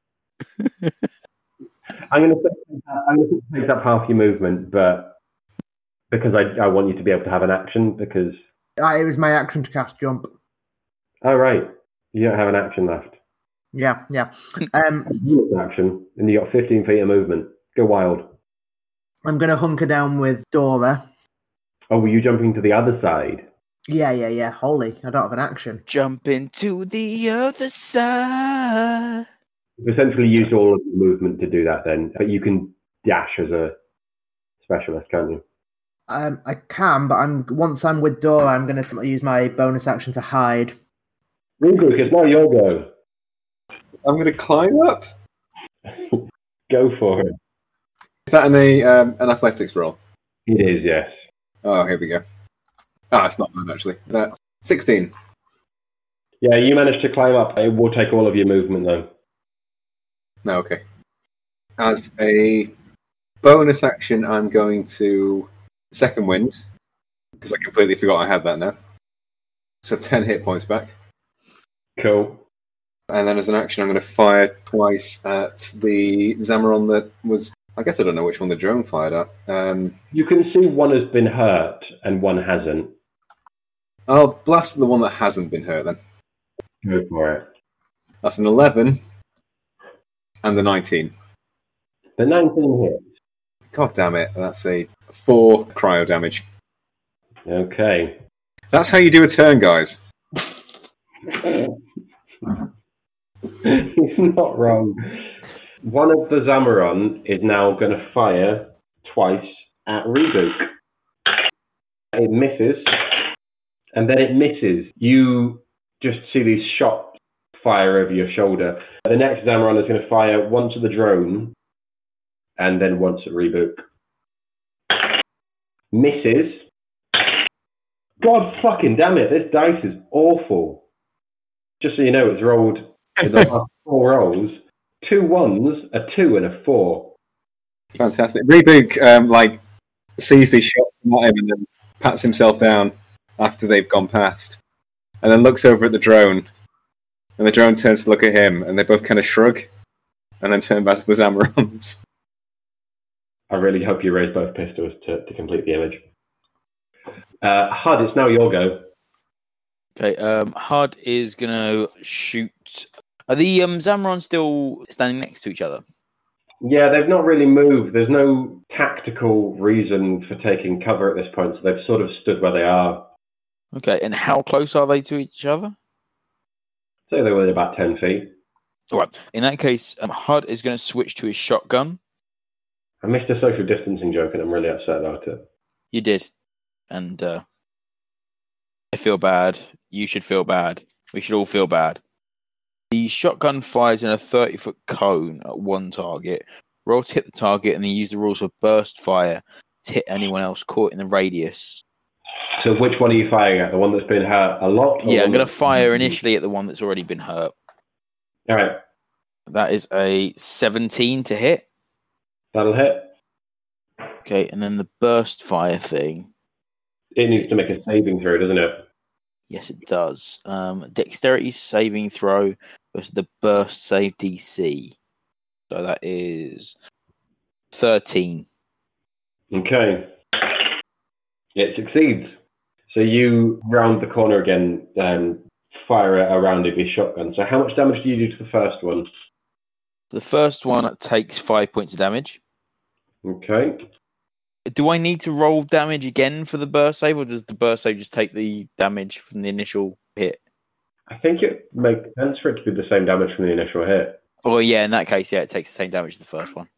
I'm going to say I'm going to take up half your movement, but because I I want you to be able to have an action. Because Ah, it was my action to cast jump. oh right, you don't have an action left. Yeah, yeah. Um, You have an action, and you got fifteen feet of movement. Go wild. I'm going to hunker down with Dora. Oh, were you jumping to the other side? Yeah, yeah, yeah. Holy, I don't have an action. Jump into the other side. You've essentially used all of the movement to do that then, but you can dash as a specialist, can't you? Um, I can, but I'm once I'm with Dora, I'm going to use my bonus action to hide. Rubik, it's now your go. I'm going to climb up. Go for it. Is that an, a, um, an athletics roll? It is, yes. Oh, here we go. Ah, it's not bad, actually. That's sixteen. Yeah, you managed to climb up. It will take all of your movement, though. No, okay. As a bonus action, I'm going to second wind, because I completely forgot I had that now. So ten hit points back. Cool. And then as an action, I'm going to fire twice at the Zamaron that was... I guess I don't know which one the drone fired at. Um, You can see one has been hurt and one hasn't. I'll blast the one that hasn't been hurt then. Go for it. That's an eleven and the nineteen. The nineteen hits. God damn it. That's a four cryo damage. Okay. That's how you do a turn, guys. He's not wrong. One of the Zamaron is now going to fire twice at Rebook. It misses, and then it misses. You just see these shots fire over your shoulder. The next Zamaron is going to fire once at the drone, and then once at Rebook. Misses. God fucking damn it, this dice is awful. Just so you know, it's rolled in the last four rolls. Two ones, a two, and a four. Fantastic. Rebook, um, like, sees these shots from at him and then pats himself down after they've gone past. And then looks over at the drone. And the drone turns to look at him, and they both kind of shrug. And then turn back to the Zamarons. I really hope you raise both pistols to, to complete the image. Uh, H U D, it's now your go. Okay, um, H U D is going to shoot. Are the um, Zamaron still standing next to each other? Yeah, they've not really moved. There's no tactical reason for taking cover at this point, so they've sort of stood where they are. Okay, and how close are they to each other? So they were about ten feet. All right. In that case, um, H U D is going to switch to his shotgun. I missed a social distancing joke, and I'm really upset about it. You did. And uh, I feel bad. You should feel bad. We should all feel bad. The shotgun fires in a thirty-foot cone at one target. Roll to hit the target and then use the rules of burst fire to hit anyone else caught in the radius. So which one are you firing at? The one that's been hurt a lot? Yeah, I'm going to fire initially at the one that's already been hurt. All right. That is a seventeen to hit. That'll hit. Okay, and then the burst fire thing. It needs to make a saving throw, doesn't it? Yes, it does. Um, dexterity saving throw versus the burst save D C. So that is thirteen. Okay. It succeeds. So you round the corner again and fire a round of your shotgun. So how much damage do you do to the first one? The first one takes five points of damage. Okay. Do I need to roll damage again for the burst save, or does the burst save just take the damage from the initial hit? I think it makes sense for it to be the same damage from the initial hit. Oh, yeah, in that case, yeah, it takes the same damage as the first one.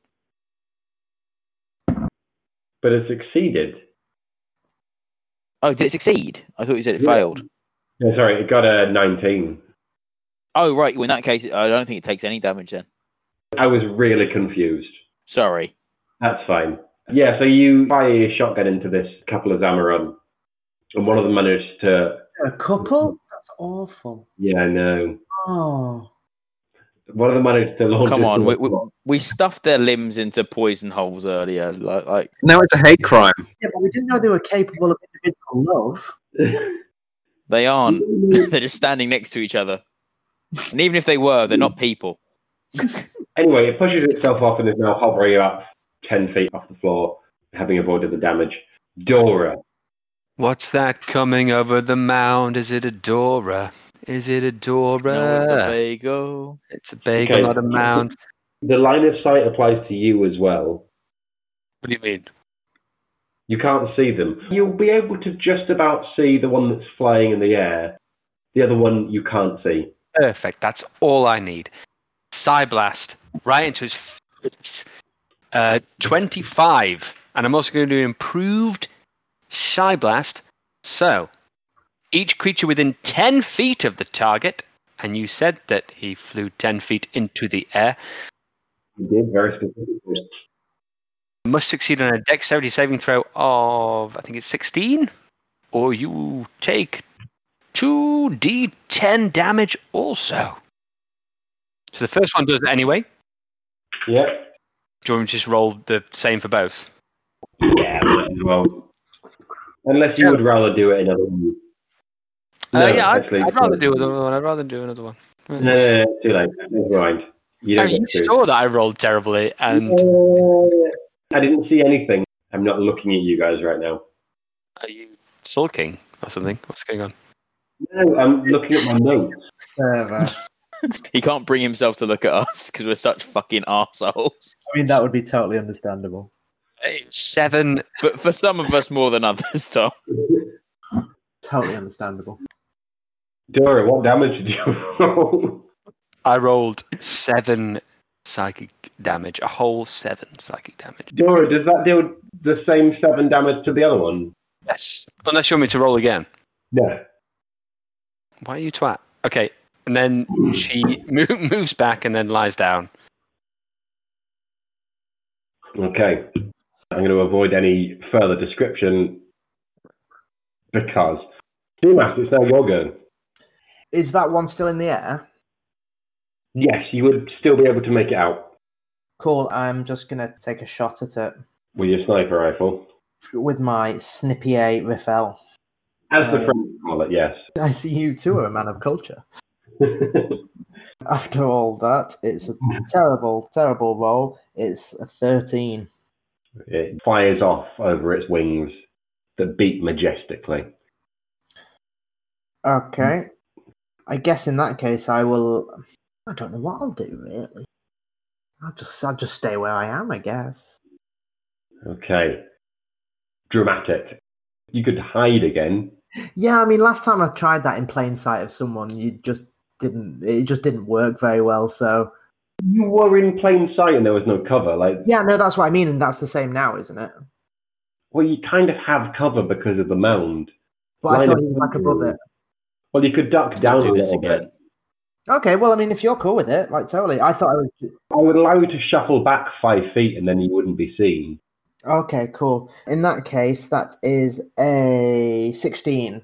But it succeeded. Oh, did it succeed? I thought you said it Yeah. failed. Yeah, sorry, it got a nineteen. Oh, right. Well, in that case, I don't think it takes any damage then. I was really confused. Sorry. That's fine. Yeah, so you fire your shotgun into this couple of Zamaron, and one of them managed to... A couple? That's awful. Yeah, I know. Oh. One of them managed to launch... Come it on, to we, the we, floor. we stuffed their limbs into poison holes earlier. Like, like Now it's a hate crime. Yeah, but we didn't know they were capable of individual love. they aren't. They're just standing next to each other. And even if they were, they're not people. Anyway, it pushes itself off and is now hovering about ten feet off the floor, having avoided the damage. Dora. What's that coming over the mound? Is it a Dora? Is it a Dora? No, it's a bagel. It's a bagel, Okay. not a mound. The line of sight applies to you as well. What do you mean? You can't see them. You'll be able to just about see the one that's flying in the air. The other one you can't see. Perfect. That's all I need. Psyblast right into his face. Uh, twenty-five. And I'm also going to do improved Psyblast. So, each creature within ten feet of the target, and you said that he flew ten feet into the air, You did, very specifically. must succeed on a dexterity saving throw of, I think it's sixteen, or you take two d ten damage also. So the first one does it anyway. Yeah. Do you want me to just roll the same for both? Yeah, might as well. Unless you Yeah. would rather do it another way. uh, yeah, I'd, actually, I'd rather do another one. I'd rather do another one. No, no, no, too late. Never mind. You I don't mean, get you to. saw that I rolled terribly, and Uh, I didn't see anything. I'm not looking at you guys right now. are you sulking or something? What's going on? No, I'm looking at my notes. Further. He can't bring himself to look at us because we're such fucking arseholes. I mean, that would be totally understandable. Hey, seven. For, for some of us more than others, Tom. Totally understandable. Dora, what damage did you roll? I rolled seven psychic damage, a whole seven psychic damage. Dora, does that deal the same seven damage to the other one? Yes. Unless you want me to roll again. No. Why are you twat? Okay. And then she mo- moves back and then lies down. Okay. I'm going to avoid any further description because Dumas, it's now your go. Is that one still in the air? Yes, you would still be able to make it out Cool. I'm just going to take a shot at it with your sniper rifle. with my Snippier Riffel. As the Um, French call it, yes. I see you too are a man of culture. After all that, it's a terrible, terrible roll. It's a thirteen. It fires off over its wings that beat majestically. Okay. I guess in that case, I will. I don't know what I'll do really. I'll just, I'll just stay where I am, I guess. Okay. Dramatic. You could hide again. Yeah, I mean, last time I tried that in plain sight of someone, you just didn't. It just didn't work very well. So You were in plain sight and there was no cover. Like, yeah, no, that's what I mean, and that's the same now, isn't it? well, you kind of have cover because of the mound. But I Line thought of he was like above it. Well, you could duck Let's down not a do this little again. bit. Okay, well, I mean, if you're cool with it, like totally. I thought I was. I would allow you to shuffle back five feet and then you wouldn't be seen. Okay, cool. In that case, that is a sixteen.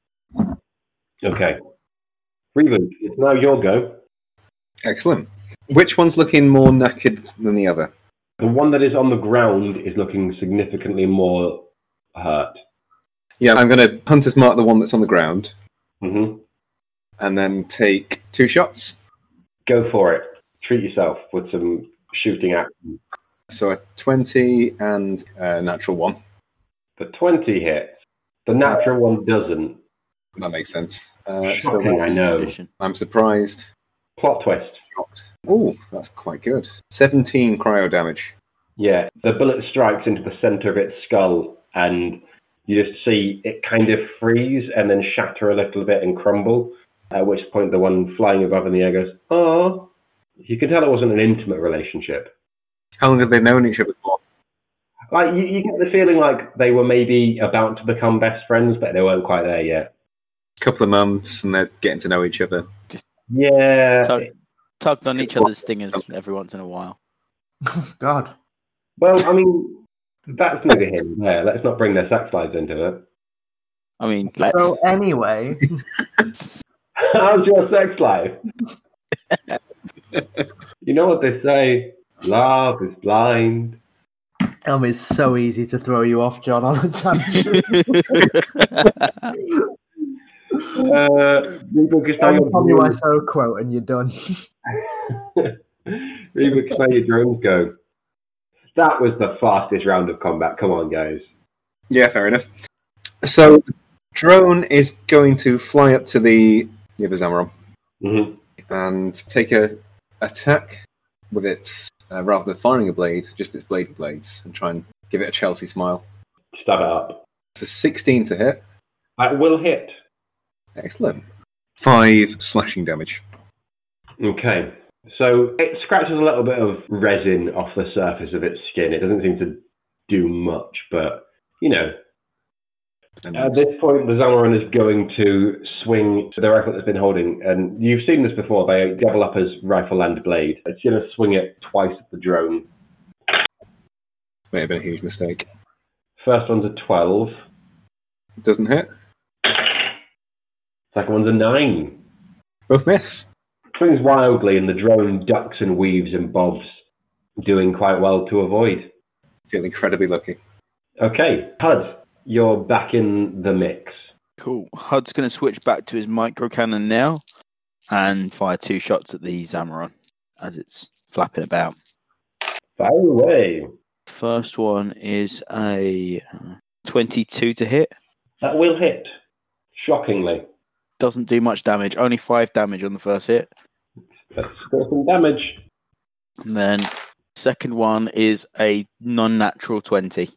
Okay. Revan, it's now your go. Excellent. Which one's looking more naked than the other? The one that is on the ground is looking significantly more hurt. Yeah, I'm going to Hunter's Mark the one that's on the ground hmm and then take two shots. Go for it. Treat yourself with some shooting action. So a twenty and a natural one. The twenty hits. The natural one doesn't. That makes sense. Uh, so Shocking, I know. Tradition. I'm surprised. Plot twist. Shocked. Oh, that's quite good. seventeen cryo damage. Yeah, the bullet strikes into the center of its skull, and you just see it kind of freeze and then shatter a little bit and crumble. At which point, the one flying above in the air goes, "Oh!" You can tell it wasn't an intimate relationship. How long have they known each other for? Like you, you get the feeling like they were maybe about to become best friends, but they weren't quite there yet. A couple of months and they're getting to know each other. Yeah. Tug, tugged on each other's stingers every once in a while. God. Well, I mean, that's neither here nor there. Let's not bring their sex lives into it. I mean, let's. So anyway, How's your sex life? You know what they say? Love is blind. um, it's so easy to throw you off, John, on a tangent. Uh, Reba, just now I'll your tell you I drones- so quote, and you're done. Reba, just now your drones go. That was the fastest round of combat. Come on, guys. Yeah, fair enough. So, drone is going to fly up to the the other Zamaron Mm-hmm. and take a attack with it, uh, rather than firing a blade, just its blade blades, and try and give it a Chelsea smile. stab it up. It's a sixteen to hit. That will hit. Excellent. Five slashing damage. Okay. So it scratches a little bit of resin off the surface of its skin. It doesn't seem to do much, but, you know. At this point, the Zamoran is going to swing the rifle it's been holding. And you've seen this before. They double up as rifle and blade. It's going to swing it twice at the drone. This may have been a huge mistake. First one's a twelve. Doesn't hit. Second one's a nine. Both miss. Swings wildly, and the drone ducks and weaves and bobs, doing quite well to avoid. Feel incredibly lucky. Okay, Hud, you're back in the mix. Cool. Hud's going to switch back to his micro cannon now and fire two shots at the Zamoran as it's flapping about. Fire away. First one is a twenty-two to hit. That will hit, shockingly. Doesn't do much damage. Only five damage on the first hit. That's got some damage. And then second one is a non-natural twenty.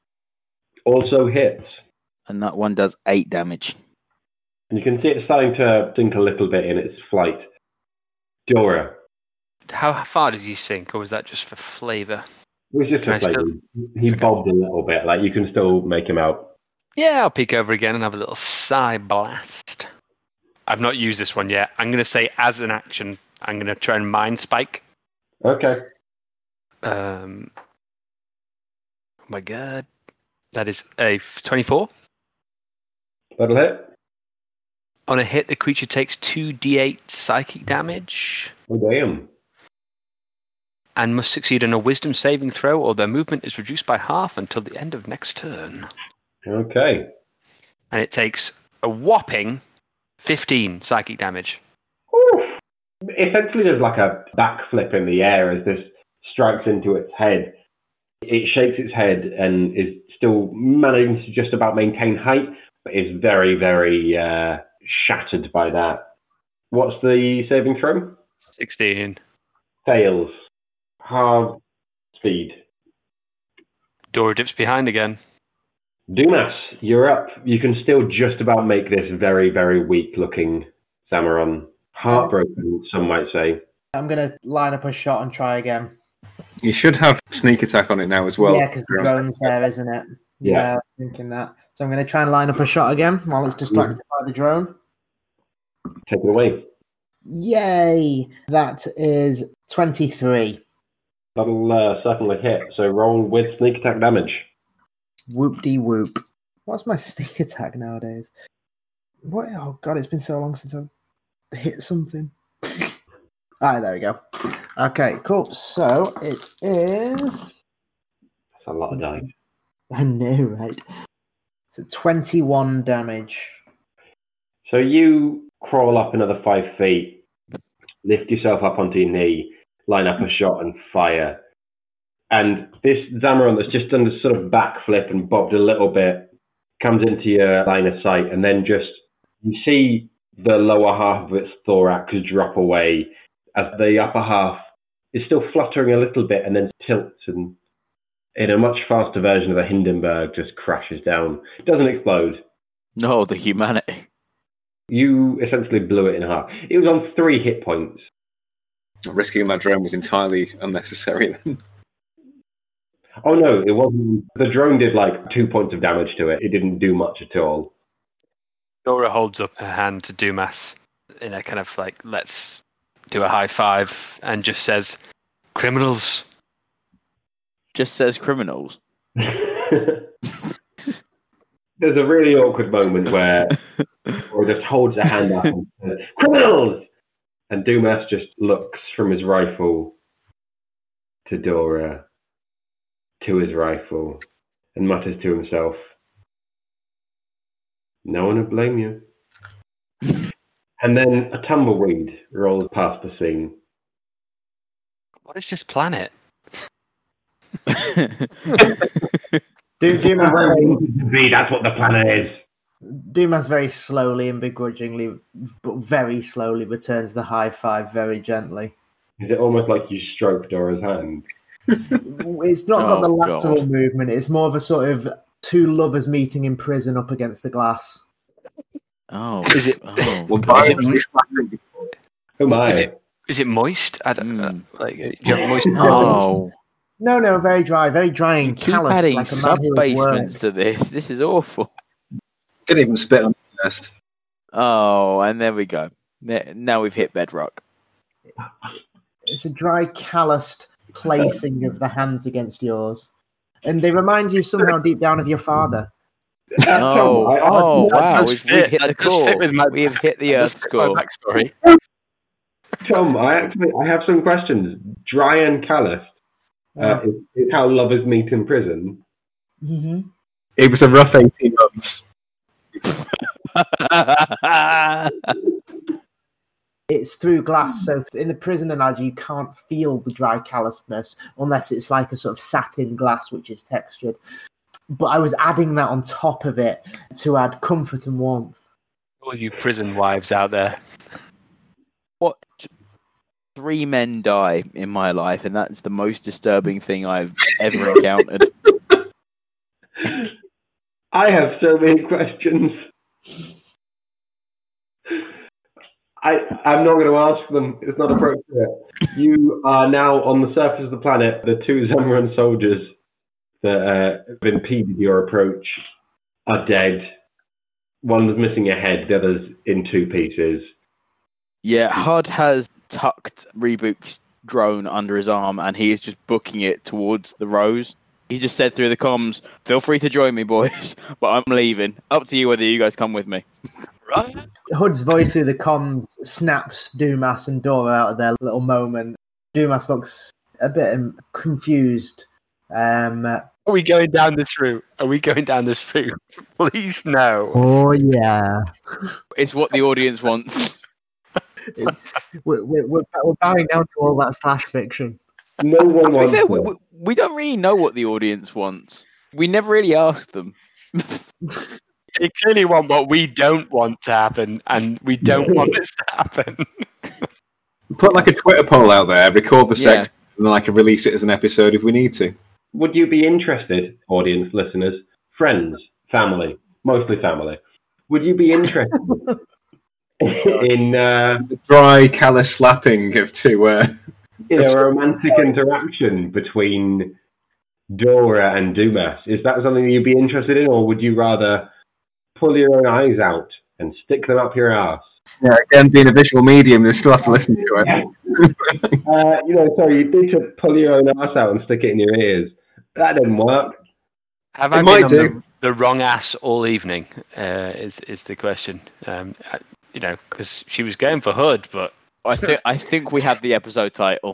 Also hits. And that one does eight damage. And you can see it starting to sink a little bit in its flight. Dora. How far does he sink, or was that just for flavour? It was just Can a I flavor. still- He bobbed a little bit. Like, you can still make him out. Yeah, I'll peek over again and have a little psi blast. I've not used this one yet. I'm going to say as an action, I'm going to try and mind spike. Okay. Um, oh my god. That is a twenty-four. That'll hit. On a hit, the creature takes two d eight psychic damage Oh, damn. and must succeed on a wisdom saving throw, or their movement is reduced by half until the end of next turn. Okay. And it takes a whopping fifteen psychic damage. Oof. Essentially, there's like a backflip in the air as this strikes into its head. It shakes its head and is still managing to just about maintain height, but is very, very uh, shattered by that. What's the saving throw? sixteen. Fails. Hard speed. Dora dips behind again. Dumas, you're up. You can still just about make this very, very weak-looking Zamoran. Heartbroken, some might say. I'm going to line up a shot and try again. You should have sneak attack on it now as well. Yeah, because the drone's there, isn't it? Yeah, Yeah. I'm thinking that. So I'm going to try and line up a shot again while it's distracted by the drone. Take it away. Yay! That is twenty-three. That'll uh, certainly hit. So roll with sneak attack damage. Whoop-de-whoop. What's my sneak attack nowadays? What? Oh, God, it's been so long since I've hit something. Ah, there we go. Okay, cool. So it is... That's a lot of dice. I know, right? So twenty-one damage. So you crawl up another five feet, lift yourself up onto your knee, line up a shot and fire. And this Zamoran that's just done this sort of backflip and bobbed a little bit comes into your line of sight, and then just you see the lower half of its thorax drop away as the upper half is still fluttering a little bit and then tilts and in a much faster version of a Hindenburg just crashes down. It doesn't explode. No, the humanity. You essentially blew it in half. It was on three hit points. Risking that drone was entirely unnecessary then. Oh no, it wasn't. The drone did like two points of damage to it. It didn't do much at all. Dora holds up her hand to Dumas in a kind of like, let's do a high five, and just says, criminals. Just says criminals. There's a really awkward moment where Dora just holds her hand up and says, criminals! And Dumas just looks from his rifle to Dora, to his rifle, and mutters to himself, no one would blame you. And then a tumbleweed rolls past the scene. What is this planet? Do, Dumas, very, Be, that's what the planet is. Dumas very slowly and begrudgingly, but very slowly returns the high five very gently. Is it almost like you stroke Dora's hand? It's not got Oh, the lateral God. movement. It's more of a sort of two lovers meeting in prison up against the glass. Oh, Is it? Oh, Well, Is it- violently slapping. Who am I? Is it? Is it moist? I don't know. Mm. Like, do you have moist? oh. No, no, very dry, very dry and You keep callous, adding like a man sub who has basements worked. to this. This is awful. Didn't even spit on it first. Oh, and there we go. There- Now we've hit bedrock. It's a dry, calloused placing of the hands against yours. And they remind you somehow deep down of your father. Oh, I- I- oh that wow. does We've, fit. we've hit That the does fit core. with my- We have hit the Earth That's my score. backstory. Tom, I actually I have some questions. Dry and calloused uh, is, is how lovers meet in prison. Mm-hmm. It was a rough eighteen months. It's through glass, so in the prison analogy, you can't feel the dry callousness unless it's like a sort of satin glass which is textured. But I was adding that on top of it to add comfort and warmth. All you prison wives out there. What? Three men die in my life, and that's the most disturbing thing I've ever encountered. I have so many questions. I, I'm not going to ask them. It's not appropriate. You are now on the surface of the planet. The two Zamoran soldiers that uh, have impeded your approach are dead. One was missing a head. The other's in two pieces. Yeah, Hud has tucked Rebook's drone under his arm, and he is just booking it towards the rose. He just said through the comms, "Feel free to join me, boys, but I'm leaving. Up to you whether you guys come with me." Right? Hood's voice through the comms snaps Dumas and Dora out of their little moment. Dumas looks a bit um, confused. Um, Are we going down this route? Are we going down this route? Please no. oh, yeah. It's what the audience wants. We're, we're, we're we're bowing down to all that slash fiction. No one To be wants fair, we, to. we, we don't really know what the audience wants. We never really asked them. They clearly want what we don't want to happen, and we don't want this to happen. Put like a Twitter poll out there, record the Yeah. sex, and then I can release it as an episode if we need to. Would you be interested, audience listeners, friends, family, mostly family? Would you be interested in uh, The dry, callous slapping of two. Uh, you know, a romantic interaction between Dora and Dumas? Is that something you'd be interested in, or would you rather pull your own eyes out and stick them up your ass? yeah, again, being a visual medium, they still have to listen to it. Uh, you know, sorry, you need to pull your own ass out and stick it in your ears. That didn't work. Have It I might been on do. the, the wrong ass all evening? Uh, is is the question? Um, I, you know, because she was going for Hood, but I think I think we have the episode title.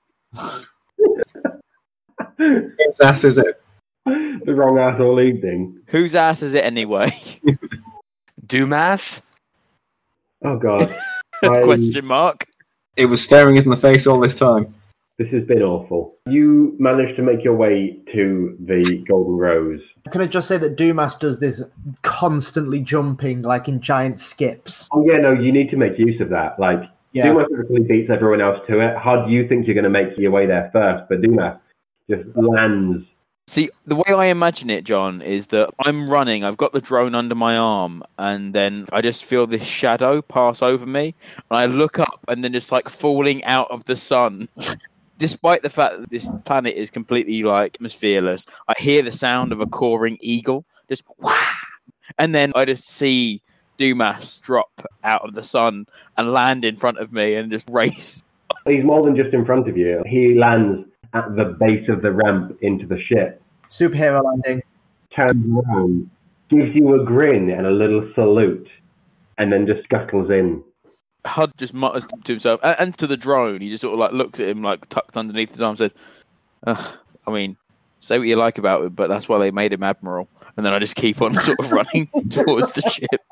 Whose ass is it? The wrong ass all evening. Whose ass is it anyway? Dumas. Oh, God. I- Question mark. It was staring us in the face all this time. This has been awful. You managed to make your way to the Golden Rose. Can I just say that Dumas does this constantly jumping, like in giant skips? Oh, yeah, no, you need to make use of that. Like, Yeah. Dumas actually beats everyone else to it. How do you think you're going to make your way there first? But Dumas just lands. See, the way I imagine it, John, is that I'm running, I've got the drone under my arm, and then I just feel this shadow pass over me, and I look up, and then just like falling out of the sun. Despite the fact that this planet is completely like atmosphereless, I hear the sound of a cawing eagle, just wah! And then I just see Dumas drop out of the sun and land in front of me and just race. He's more than just in front of you. He lands at the base of the ramp into the ship, Superhero landing. turns around, gives you a grin and a little salute, and then just scuttles in. Hud just mutters to himself and, and to the drone. He just sort of like looks at him like tucked underneath his arm and says, Ugh, I mean, say what you like about it, but that's why they made him Admiral. And then I just keep on sort of running towards the ship.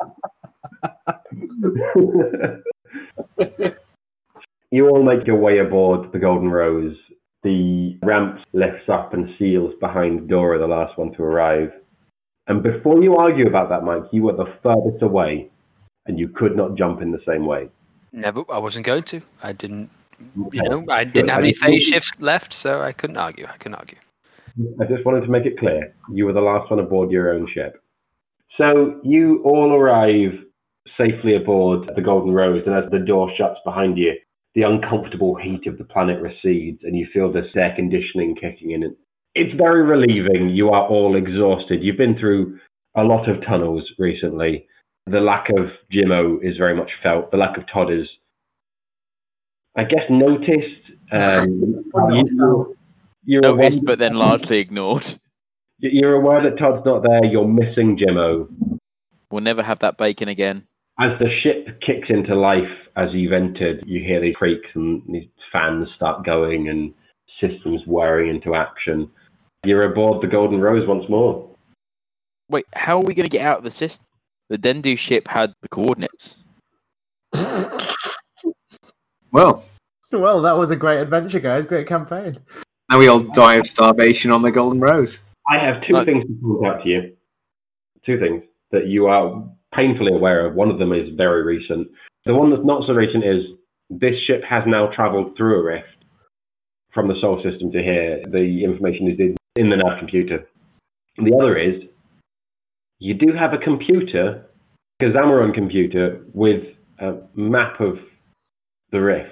You all make your way aboard the Golden Rose. The ramp lifts up and seals behind Dora, the last one to arrive. And before you argue about that, Mike, you were the furthest away, and you could not jump in the same way. Never. I wasn't going to. I didn't. You Okay. know, I didn't have Good. any phase shifts left, so I couldn't argue. I couldn't argue. I just wanted to make it clear. You were the last one aboard your own ship. So you all arrive safely aboard the Golden Rose, and as the door shuts behind you, the uncomfortable heat of the planet recedes, and you feel this air conditioning kicking in. It's very relieving. You are all exhausted. You've been through a lot of tunnels recently. The lack of Jimmo is very much felt. The lack of Todd is, I guess, noticed. Um, you, you're Noticed, aware, but then largely ignored. You're aware that Todd's not there. You're missing Jimmo. We'll never have that bacon again. As the ship kicks into life, as you've entered, you hear these creaks and these fans start going and systems whirring into action. You're aboard the Golden Rose once more. Wait, how are we going to get out of the system? The Dendu ship had the coordinates. Well, Well, that was a great adventure, guys. Great campaign. now we all die of starvation on the Golden Rose. I have two Right. things to point out to you. Two things that you are painfully aware of. One of them is very recent. The one that's not so recent is this ship has now travelled through a rift from the Sol system to here. The information is in the nav computer. And the other is, you do have a computer, a Xamaron computer, with a map of the rift.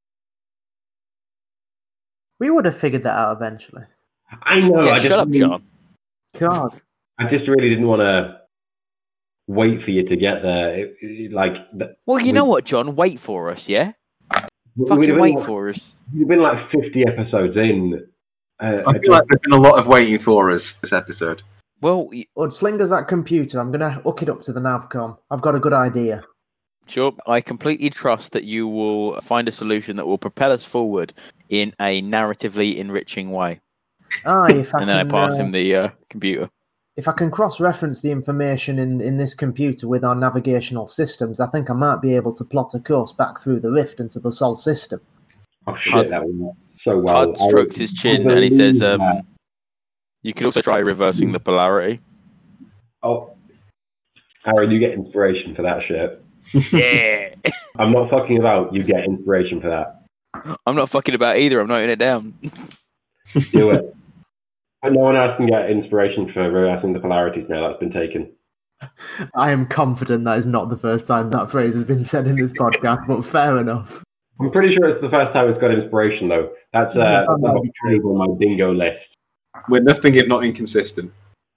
We would have figured that out eventually. I know. yeah, I just shut up, really- John. God. I just really didn't want to wait for you to get there. It, it, like, th- Well, you we- know what, John? Wait for us, yeah? we'd Fucking have been wait like- for us. You've been like fifty episodes in. Uh, I feel like there's been a lot of waiting for us this episode. Well, y- Ud, sling us that computer. I'm going to hook it up to the Navcom. I've got a good idea. sure. I completely trust that you will find a solution that will propel us forward in a narratively enriching way. Ah, if I And then I can, pass uh, him the uh, computer. if I can cross-reference the information in, in this computer with our navigational systems, I think I might be able to plot a course back through the rift into the Sol system. oh shit, Hud- that was so well. Hud strokes I- his chin I and he says, believe um, that. you could also try reversing the polarity. "Oh, Aaron, you get inspiration for that shit. Yeah. I'm not fucking about. You get inspiration for that. I'm not fucking about either. I'm noting it down. Do it." And no one else can get inspiration for reversing the polarities now. That's been taken. I am confident that is not the first time that phrase has been said in this podcast, but fair enough. I'm pretty sure it's the first time it's got inspiration, though. That's uh, Yeah, that that's might be true. on my bingo list. We're nothing if not inconsistent.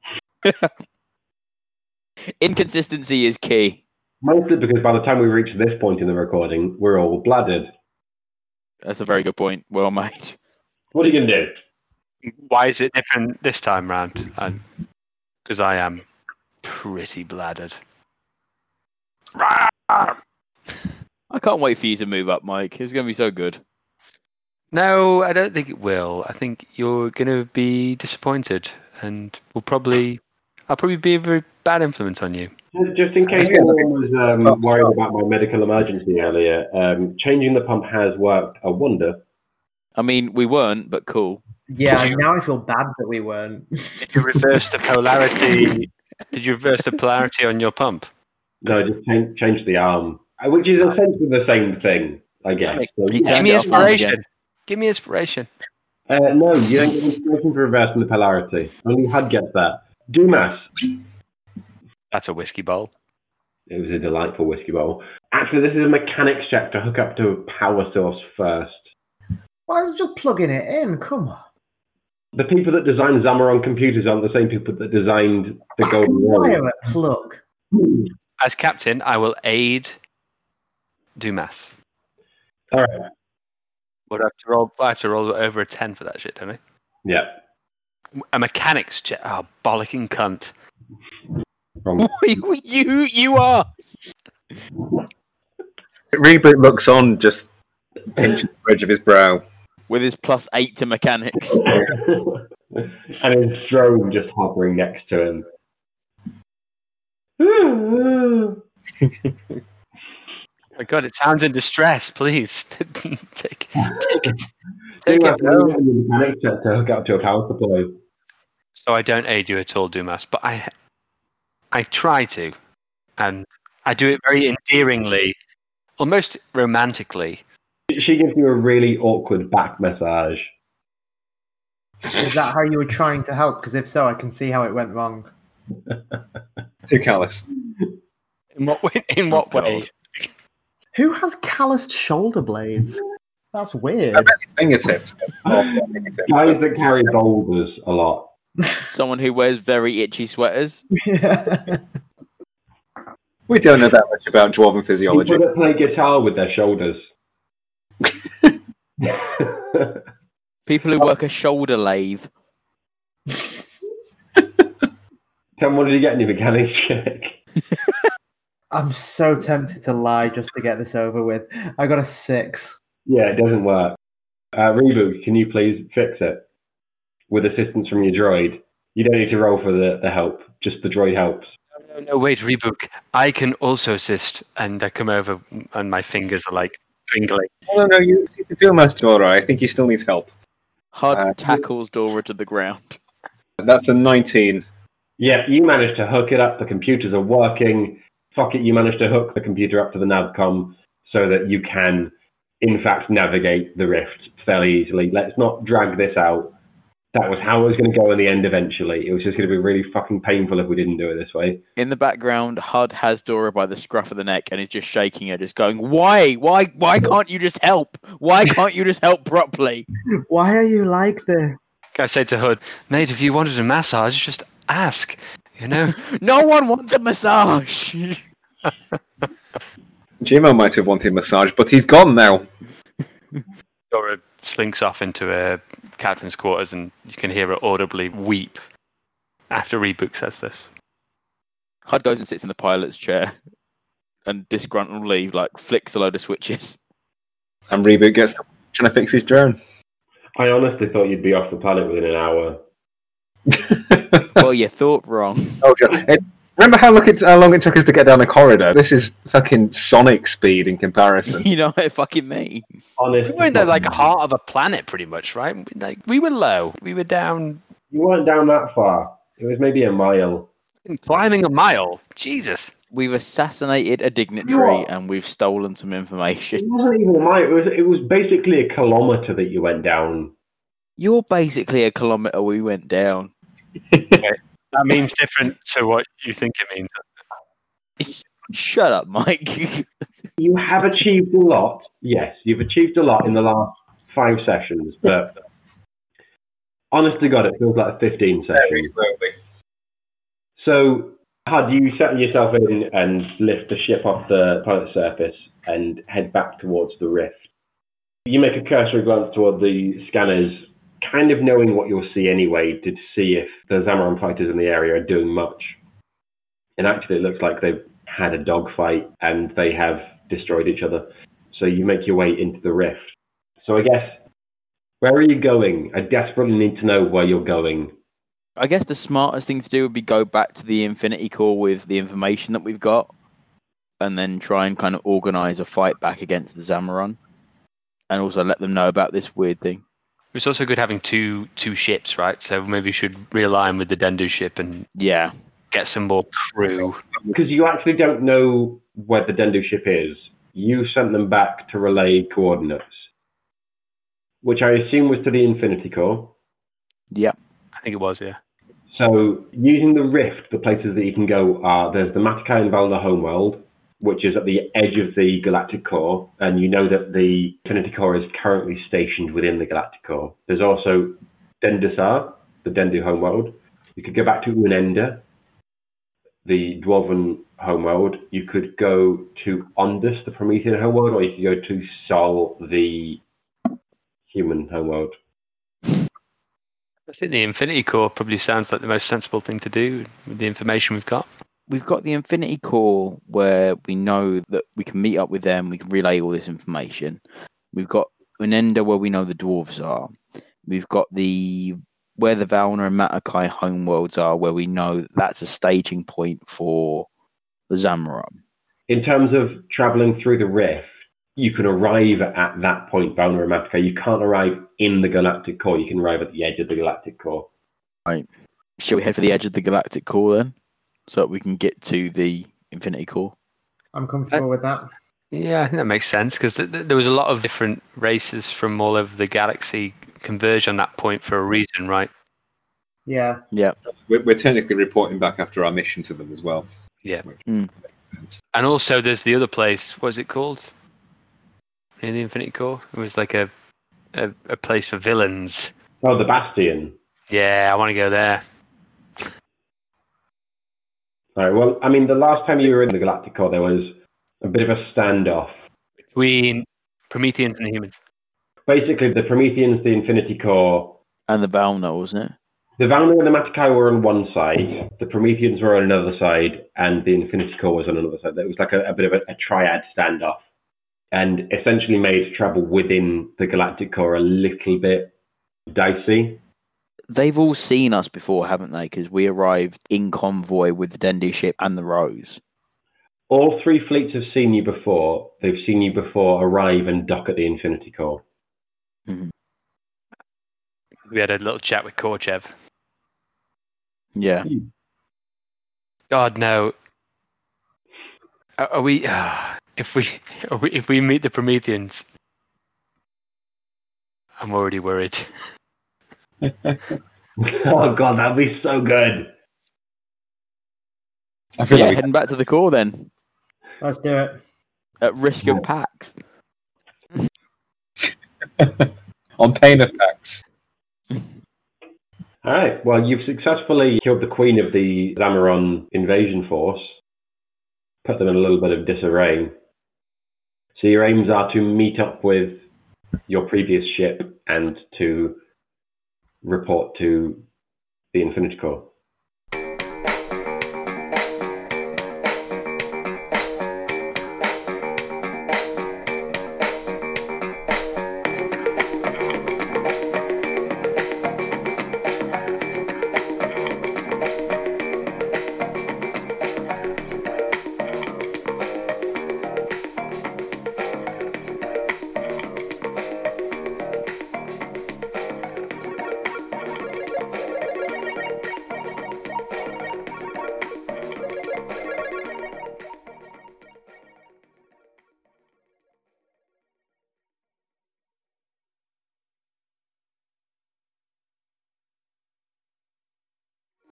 Inconsistency is key. Mostly because by the time we reach this point in the recording, we're all bladdered. That's a very good point. Well made. What are you going to do? Why is it different this time round? Because I am pretty bladdered. I can't wait for you to move up, Mike. It's going to be so good. No, I don't think it will. I think you're going to be disappointed, and will probably, I'll probably be a very bad influence on you. Just- Just in case Yeah. anyone was um, worried about my medical emergency earlier, um, changing the pump has worked a wonder. I mean, we weren't, but cool. Yeah, now I feel bad that we weren't. Did you reverse the polarity? Did you reverse the polarity on your pump? No, just change, change the arm, uh, which is essentially the same thing, I guess. So, He yeah. Give turned me it off on inspiration. again. Give me inspiration. Uh, no, you don't get inspiration for reversing the polarity. Only Hud gets that. Dumas. That's a whiskey bowl. It was a delightful whiskey bowl. Actually, this is a mechanics check to hook up to a power source first. Why is it just plugging it in? Come on. The people that designed Xamaron computers aren't the same people that designed the I can Golden wire Rose. a plug. As captain, I will aid Dumas. All right. But I have to roll. I have to roll over a ten for that shit, don't I? Yeah. A mechanics check. Oh, bollocking cunt. Wrong. you, you are. Reboot looks on, just pinching the bridge of his brow. With his plus eight to mechanics. And his drone just hovering next to him. My God, it sounds in distress. Please take, take it. Do Take you have it. No. a mechanics check to hook up to a power supply? So I don't aid you at all, Dumas, but I, I try to, and I do it very endearingly, almost romantically. She gives you a really awkward back massage. Is that how you were trying to help? Because if so, I can see how it went wrong. Too callous. In what way? In what Oh, way? God. Who has calloused shoulder blades? That's weird. I bet his fingertips. Oh, fingertips. Guys that carry boulders a lot. Someone who wears very itchy sweaters. We don't know that much about dwarven physiology. People that play guitar with their shoulders. People who work a shoulder lathe. Tom, what did you get in your mechanics check? I'm so tempted to lie just to get this over with. I got a six. Yeah, it doesn't work. Uh, Reboot, can you please fix it? With assistance from your droid. You don't need to roll for the, the help. Just the droid helps. No, no, wait, Rebook. I can also assist, and I come over, and my fingers are like twinkling. Oh, no, no, you see to do most, Dora. I think he still needs help. Hud Uh, tackles Dora to the ground. That's a nineteen. Yeah, you managed to hook it up. The computers are working. Fuck it, you managed to hook the computer up to the Navcom so that you can, in fact, navigate the rift fairly easily. Let's not drag this out. That was how it was going to go in the end eventually. It was just going to be really fucking painful if we didn't do it this way. In the background, Hud has Dora by the scruff of the neck and is just shaking her, just going, "Why? Why? Why can't you just help? Why can't you just help properly?" Why are you like this? I say to Hood, mate, if you wanted a massage, just ask. You know? No one wants a massage. Jimo might have wanted massage, but he's gone now. Dora slinks off into a captain's quarters, and you can hear her audibly weep after Rebook says this. Hud goes and sits in the pilot's chair and disgruntledly like flicks a load of switches. And Reboot gets trying to fix his drone. I honestly thought you'd be off the planet within an hour. Well, you thought wrong. Oh, God. It, remember how, look it, how long it took us to get down the corridor? This is fucking Sonic speed in comparison. You know what fucking me. Honest. We were in the like heart of a planet, pretty much, right? Like we were low. We were down, You weren't down that far. It was maybe a mile. climbing a mile. Jesus. We've assassinated a dignitary What? and we've stolen some information. It wasn't even a mile. It was, it was basically a kilometre that you went down. You're basically a kilometre we went down. That means different to what you think it means. Shut up, Mike. You have achieved a lot. Yes, you've achieved a lot in the last five sessions, but honest to God, it feels like fifteen Very sessions. slowly. So, Hud, you settle yourself in and lift the ship off the pilot surface and head back towards the rift. You make a cursory glance toward the scanners, kind of knowing what you'll see anyway, to see if the Zamaron fighters in the area are doing much. And actually, it looks like they've had a dogfight and they have destroyed each other. So you make your way into the rift. So I guess, where are you going? I desperately need to know where you're going. I guess the smartest thing to do would be go back to the Infinity Core with the information that we've got and then try and kind of organise a fight back against the Zamaron and also let them know about this weird thing. It's also good having two two ships, right? So maybe we should realign with the Dendu ship and Yeah. get some more crew. Because you actually don't know where the Dendu ship is. You sent them back to relay coordinates, which I assume was to the Infinity Core. Yep. I think it was, yeah. So, using the rift, the places that you can go are, there's the Matakai and Valda homeworld, which is at the edge of the Galactic Core, and you know that the Infinity Core is currently stationed within the Galactic Core. There's also Dendasar, the Dendu homeworld. You could go back to Unenda, the Dwarven homeworld. You could go to Ondus, the Promethean homeworld, or you could go to Sol, the human homeworld. I think the Infinity Core probably sounds like the most sensible thing to do with the information we've got. We've got the Infinity Core where we know that we can meet up with them, we can relay all this information. We've got Unenda where we know the dwarves are. We've got the where the Valna and Matakai homeworlds are, where we know that that's a staging point for the Zamaron. In terms of traveling through the rift, you can arrive at that point, Valna and Matakai. You can't arrive in the Galactic Core. You can arrive at the edge of the Galactic Core. Right. Shall we head for the edge of the Galactic Core then? So that we can get to the Infinity Core? I'm comfortable with that. Yeah, I think that makes sense because th- th- there was a lot of different races from all over the galaxy converge on that point for a reason, right? Yeah. Yeah. We're, we're technically reporting back after our mission to them as well. Yeah. Which Mm. makes sense. And also, there's the other place. What is it called? In the Infinity Core, it was like a a, a place for villains. Oh, the Bastion. Yeah, I want to go there. All right. Well, I mean, the last time you were in the Galactic Core, there was a bit of a standoff. Between Prometheans and the humans. Basically, the Prometheans, the Infinity Core, And the Valno, wasn't it? the Valno and the Matakai were on one side, the Prometheans were on another side, and the Infinity Core was on another side. It was like a, a bit of a, a triad standoff, and essentially made travel within the Galactic Core a little bit dicey. They've all seen us before, haven't they? Because we arrived in convoy with the Dendy ship and the Rose. All three fleets have seen you before. They've seen you before arrive and dock at the Infinity Core. Mm-hmm. We had a little chat with Korchev. Yeah. God, no. Are, are we? Uh, if we, are we, if we meet the Prometheans, I'm already worried. Oh god, that'd be so good. I feel Yeah, like heading back to the core then, Let's do it. at risk of packs. on pain of packs. All right. Well, you've successfully killed the queen of the Zamaron invasion force, put them in a little bit of disarray. So your aims are to meet up with your previous ship and to report to the Infinity Core.